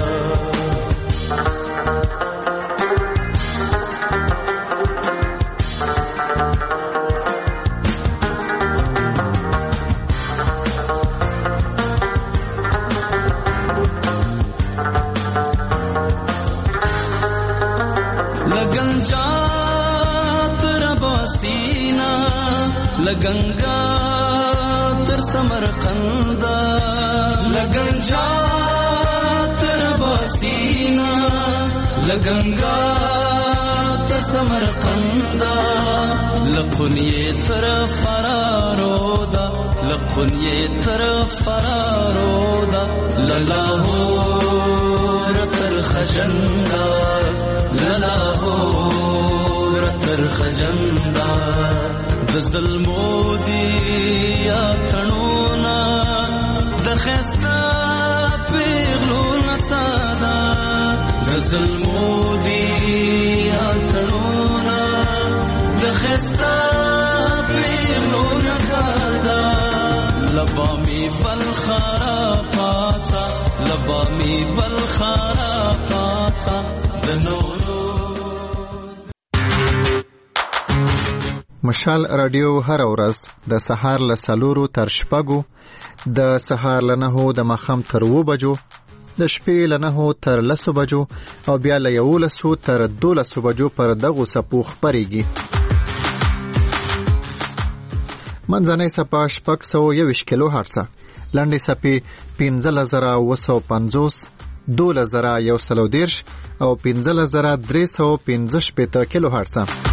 لگنگا تر سمرقندا لگنجا تر باسینا لگنگا تر سمرقندا لقنیه تر فرارودا لقنیه تر فرارودا للاهور تر جندا للاهور تر خجندا د ظلمو دی یا تڼونا د خستا پیغلو نڅادا د ظلمو دی یا تڼونا د خستا پیغلو نڅادا لبامی بلخارا پاتا لبامی بلخارا پاتا د نورو. مشال رادیو هر ورځ د سهار له 4 تر 6 د سهار له 9 د ماښام تر 2 بجو د شپې له 9 تر 10 بجو او بیا له 11 تر 12 بجو پر دغه سپو خبريږي. منځنۍ سپا 621 کیلو هرتز، لنډې سپې 15950، 12130 او 15315 کیلو هرتز.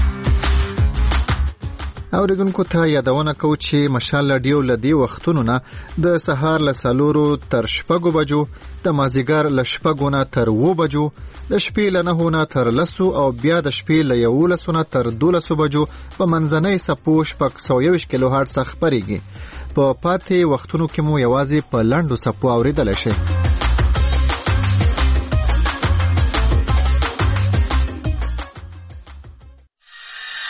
اوریدونکو ته یادونه کوو چې مشال رادیو لدی وختونو نه د سهار له 4 تر 6 بجو، د مازیګر له 6 نه تر 2 بجو، د شپې له 9 نه تر 10 او بیا د شپې له 11 نه تر 12 بجو په منځنۍ سپو 621 کیلو هرتز خبريږي. په پاتې وختونو کې مو یوازې په لنډو سپو اوریدل شي.